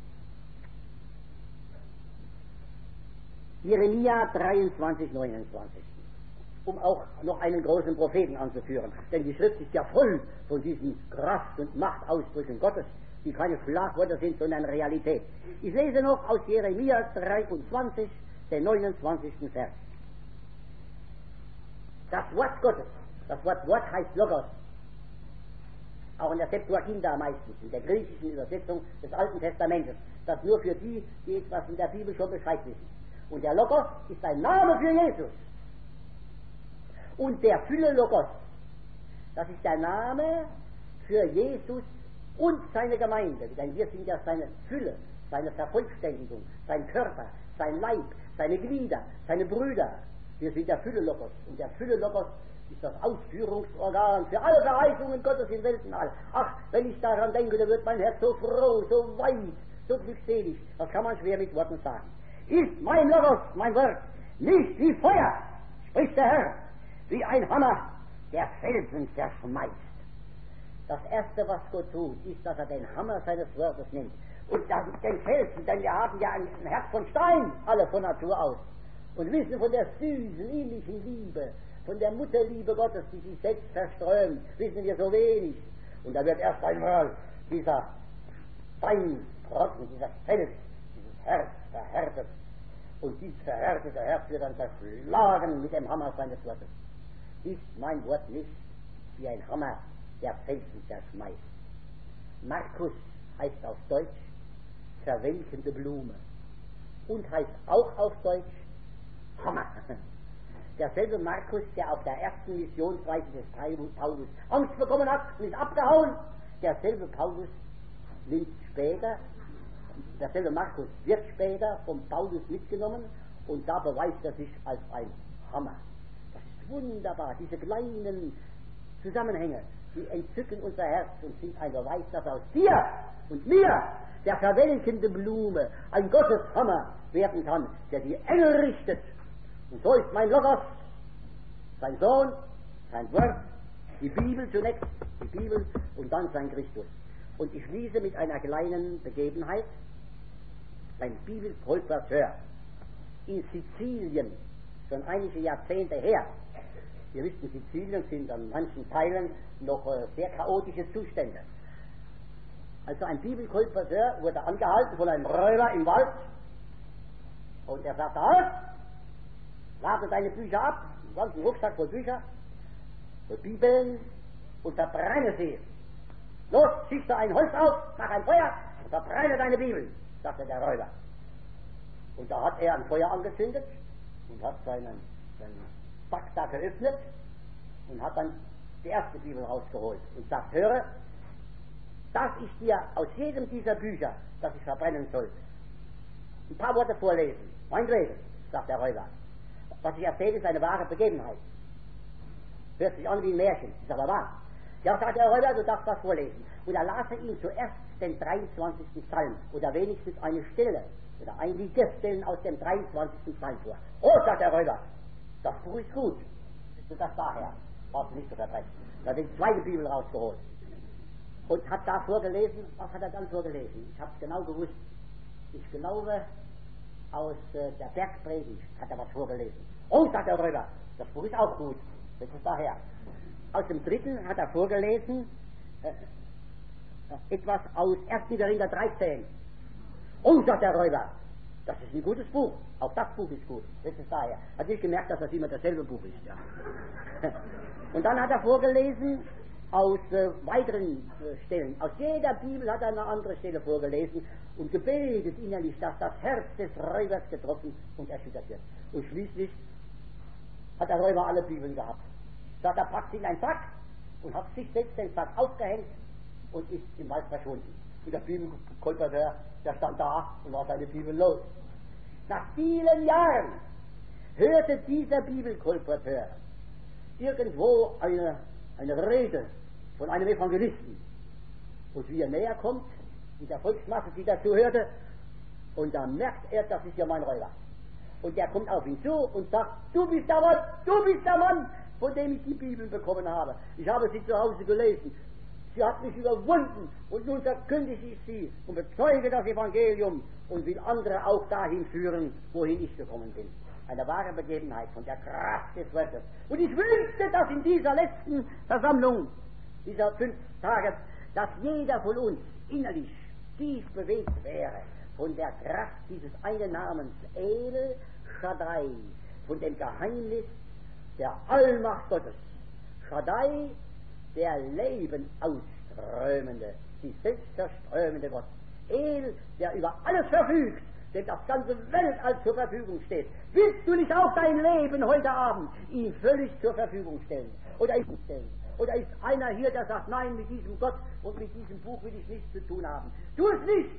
Jeremia 23, 29, um auch noch einen großen Propheten anzuführen. Denn die Schrift ist ja voll von diesen Kraft- und Machtausdrücken Gottes, die keine Schlagworte sind, sondern Realität. Ich lese noch aus Jeremia 23, den 29. Vers. Das Wort Gottes, das Wort heißt Logos, auch in der Septuaginta meistens, in der griechischen Übersetzung des Alten Testamentes, das nur für die, die etwas in der Bibel schon Bescheid wissen. Und der Logos ist ein Name für Jesus. Und der Fülle Logos, das ist der Name für Jesus und seine Gemeinde, denn wir sind ja seine Fülle, seine Vervollständigung, sein Körper, sein Leib, seine Glieder, seine Brüder. Wir sind der Fülle Logos. Und der Fülle Logos ist das Ausführungsorgan für alle Verheißungen Gottes im Weltenall. Ach, wenn ich daran denke, dann wird mein Herz so froh, so weit, so glückselig. Das kann man schwer mit Worten sagen. Ist mein Logos, mein Wort, nicht wie Feuer, spricht der Herr, wie ein Hammer, der Felsen zerschmeißt. Das Erste, was Gott tut, ist, dass er den Hammer seines Wortes nimmt. Und dann den Felsen, denn wir haben ja ein Herz von Stein, alle von Natur aus. Und wissen von der süßen, innigen Liebe, von der Mutterliebe Gottes, die sich selbst verströmt, wissen wir so wenig. Und da wird erst einmal dieser Steinbrocken, dieser Fels, dieses Herz verhärtet. Und dieses verhärtete Herz wird dann zerschlagen mit dem Hammer seines Wortes. Ist mein Wort nicht wie ein Hammer, der Felsen zerschmeißt. Markus heißt auf Deutsch verwelkende Blume und heißt auch auf Deutsch Hammer. Derselbe Markus, der auf der ersten Missionsreise des Paulus Angst bekommen hat und ist abgehauen, derselbe Paulus nimmt später, derselbe Markus wird später vom Paulus mitgenommen und da beweist er sich als ein Hammer. Das ist wunderbar, diese kleinen Zusammenhänge, die entzücken unser Herz und sind ein Beweis, dass aus dir und mir der verwelkende Blume ein Gotteshammer werden kann, der die Engel richtet. Und so ist mein Logos, sein Sohn, sein Wort, die Bibel zunächst, die Bibel und dann sein Christus. Und ich schließe mit einer kleinen Begebenheit. Ein Bibelkolporteur in Sizilien, schon einige Jahrzehnte her. Wir wissen, Sizilien sind an manchen Teilen noch sehr chaotische Zustände. Also ein Bibelkolporteur wurde angehalten von einem Räuber im Wald und er sagte: Halt! Lade deine Bücher ab, einen ganzen Rucksack voll Bücher, voll Bibeln und verbrenne sie. Los, schichte ein Holz auf, mach ein Feuer und verbrenne deine Bibel, sagte der Räuber. Und da hat er ein Feuer angezündet und hat seinen Sack da geöffnet und hat dann die erste Bibel rausgeholt und sagt: Höre, das ist dir aus jedem dieser Bücher, das ich verbrennen soll, ein paar Worte vorlesen. Meinetwegen, sagt der Räuber. Was ich erzähle, ist eine wahre Begebenheit. Hört sich an wie ein Märchen, ist aber wahr. Ja, sagt der Räuber, du darfst was vorlesen. Und da las er ihm zuerst den 23. Psalm, oder wenigstens eine Stelle, oder einige Stellen aus dem 23. Psalm vor. Oh, sagt der Räuber, das Buch ist gut. Ist das daher? Brauchst du nicht zu verbrechen. Er hat die zweite Bibel rausgeholt. Und hat da vorgelesen, was hat er dann vorgelesen? Ich habe es genau gewusst. Ich glaube, aus der Bergpredigt hat er was vorgelesen. Oh, sagt der Räuber, das Buch ist auch gut. Das ist daher. Aus dem dritten hat er vorgelesen, etwas aus 1. Korinther 13. Oh, sagt der Räuber, das ist ein gutes Buch. Auch das Buch ist gut. Das ist daher. Hat nicht gemerkt, dass das immer dasselbe Buch ist. Ja. Und dann hat er vorgelesen aus weiteren Stellen. Aus jeder Bibel hat er eine andere Stelle vorgelesen und gebetet innerlich, dass das Herz des Räubers getroffen und erschüttert wird. Und schließlich hat der Räuber alle Bibeln gehabt. Sagt er, packt sie in einen Sack und hat sich selbst den Sack aufgehängt und ist im Wald verschwunden. Und der Bibelkolporteur, der stand da und war seine Bibel los. Nach vielen Jahren hörte dieser Bibelkolporteur irgendwo eine Rede von einem Evangelisten. Und wie er näher kommt, mit der Volksmasse, die dazu hörte, und da merkt er, das ist ja mein Räuber. Und der kommt auf ihn zu und sagt, du bist der Mann, von dem ich die Bibel bekommen habe. Ich habe sie zu Hause gelesen. Sie hat mich überwunden und nun verkündige ich sie und bezeuge das Evangelium und will andere auch dahin führen, wohin ich gekommen bin. Eine wahre Begebenheit von der Kraft des Wortes. Und ich wünschte, dass in dieser letzten Versammlung, dieser 5 Tage, dass jeder von uns innerlich tief bewegt wäre von der Kraft dieses einen Namens El Shaddai, von dem Geheimnis der Allmacht Gottes. Shaddai, der Leben ausströmende, die selbstverströmende Gott. El, der über alles verfügt, dem das ganze Weltall zur Verfügung steht. Willst du nicht auch dein Leben heute Abend ihm völlig zur Verfügung stellen? Oder ist einer hier, der sagt, nein, mit diesem Gott und mit diesem Buch will ich nichts zu tun haben? Tu es nicht!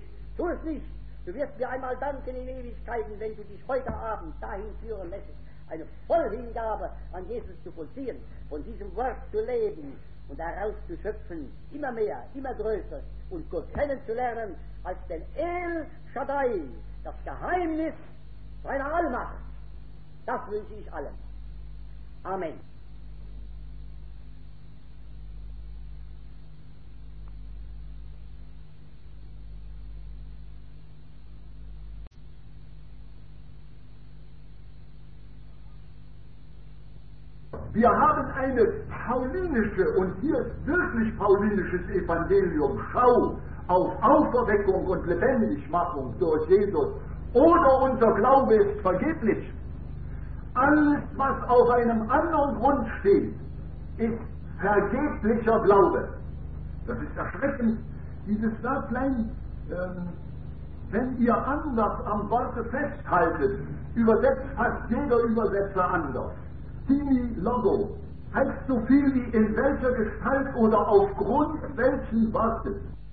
Du wirst mir einmal danken in Ewigkeiten, wenn du dich heute Abend dahin führen lässt, eine Vollhingabe an Jesus zu vollziehen, von diesem Wort zu leben und daraus zu schöpfen, immer mehr, immer größer und Gott kennenzulernen als den El Shaddai, das Geheimnis seiner Allmacht. Das wünsche ich allen. Amen. Wir haben eine paulinische, und hier ist wirklich paulinisches Evangelium, Schau auf Auferweckung und Lebendigmachung durch Jesus, oder unser Glaube ist vergeblich. Alles, was auf einem anderen Grund steht, ist vergeblicher Glaube. Das ist erschreckend, dieses Wörtlein, wenn ihr anders am Worte festhaltet, übersetzt fast jeder Übersetzer anders. Timi Logo heißt so viel wie in welcher Gestalt oder aufgrund welchen Wortes.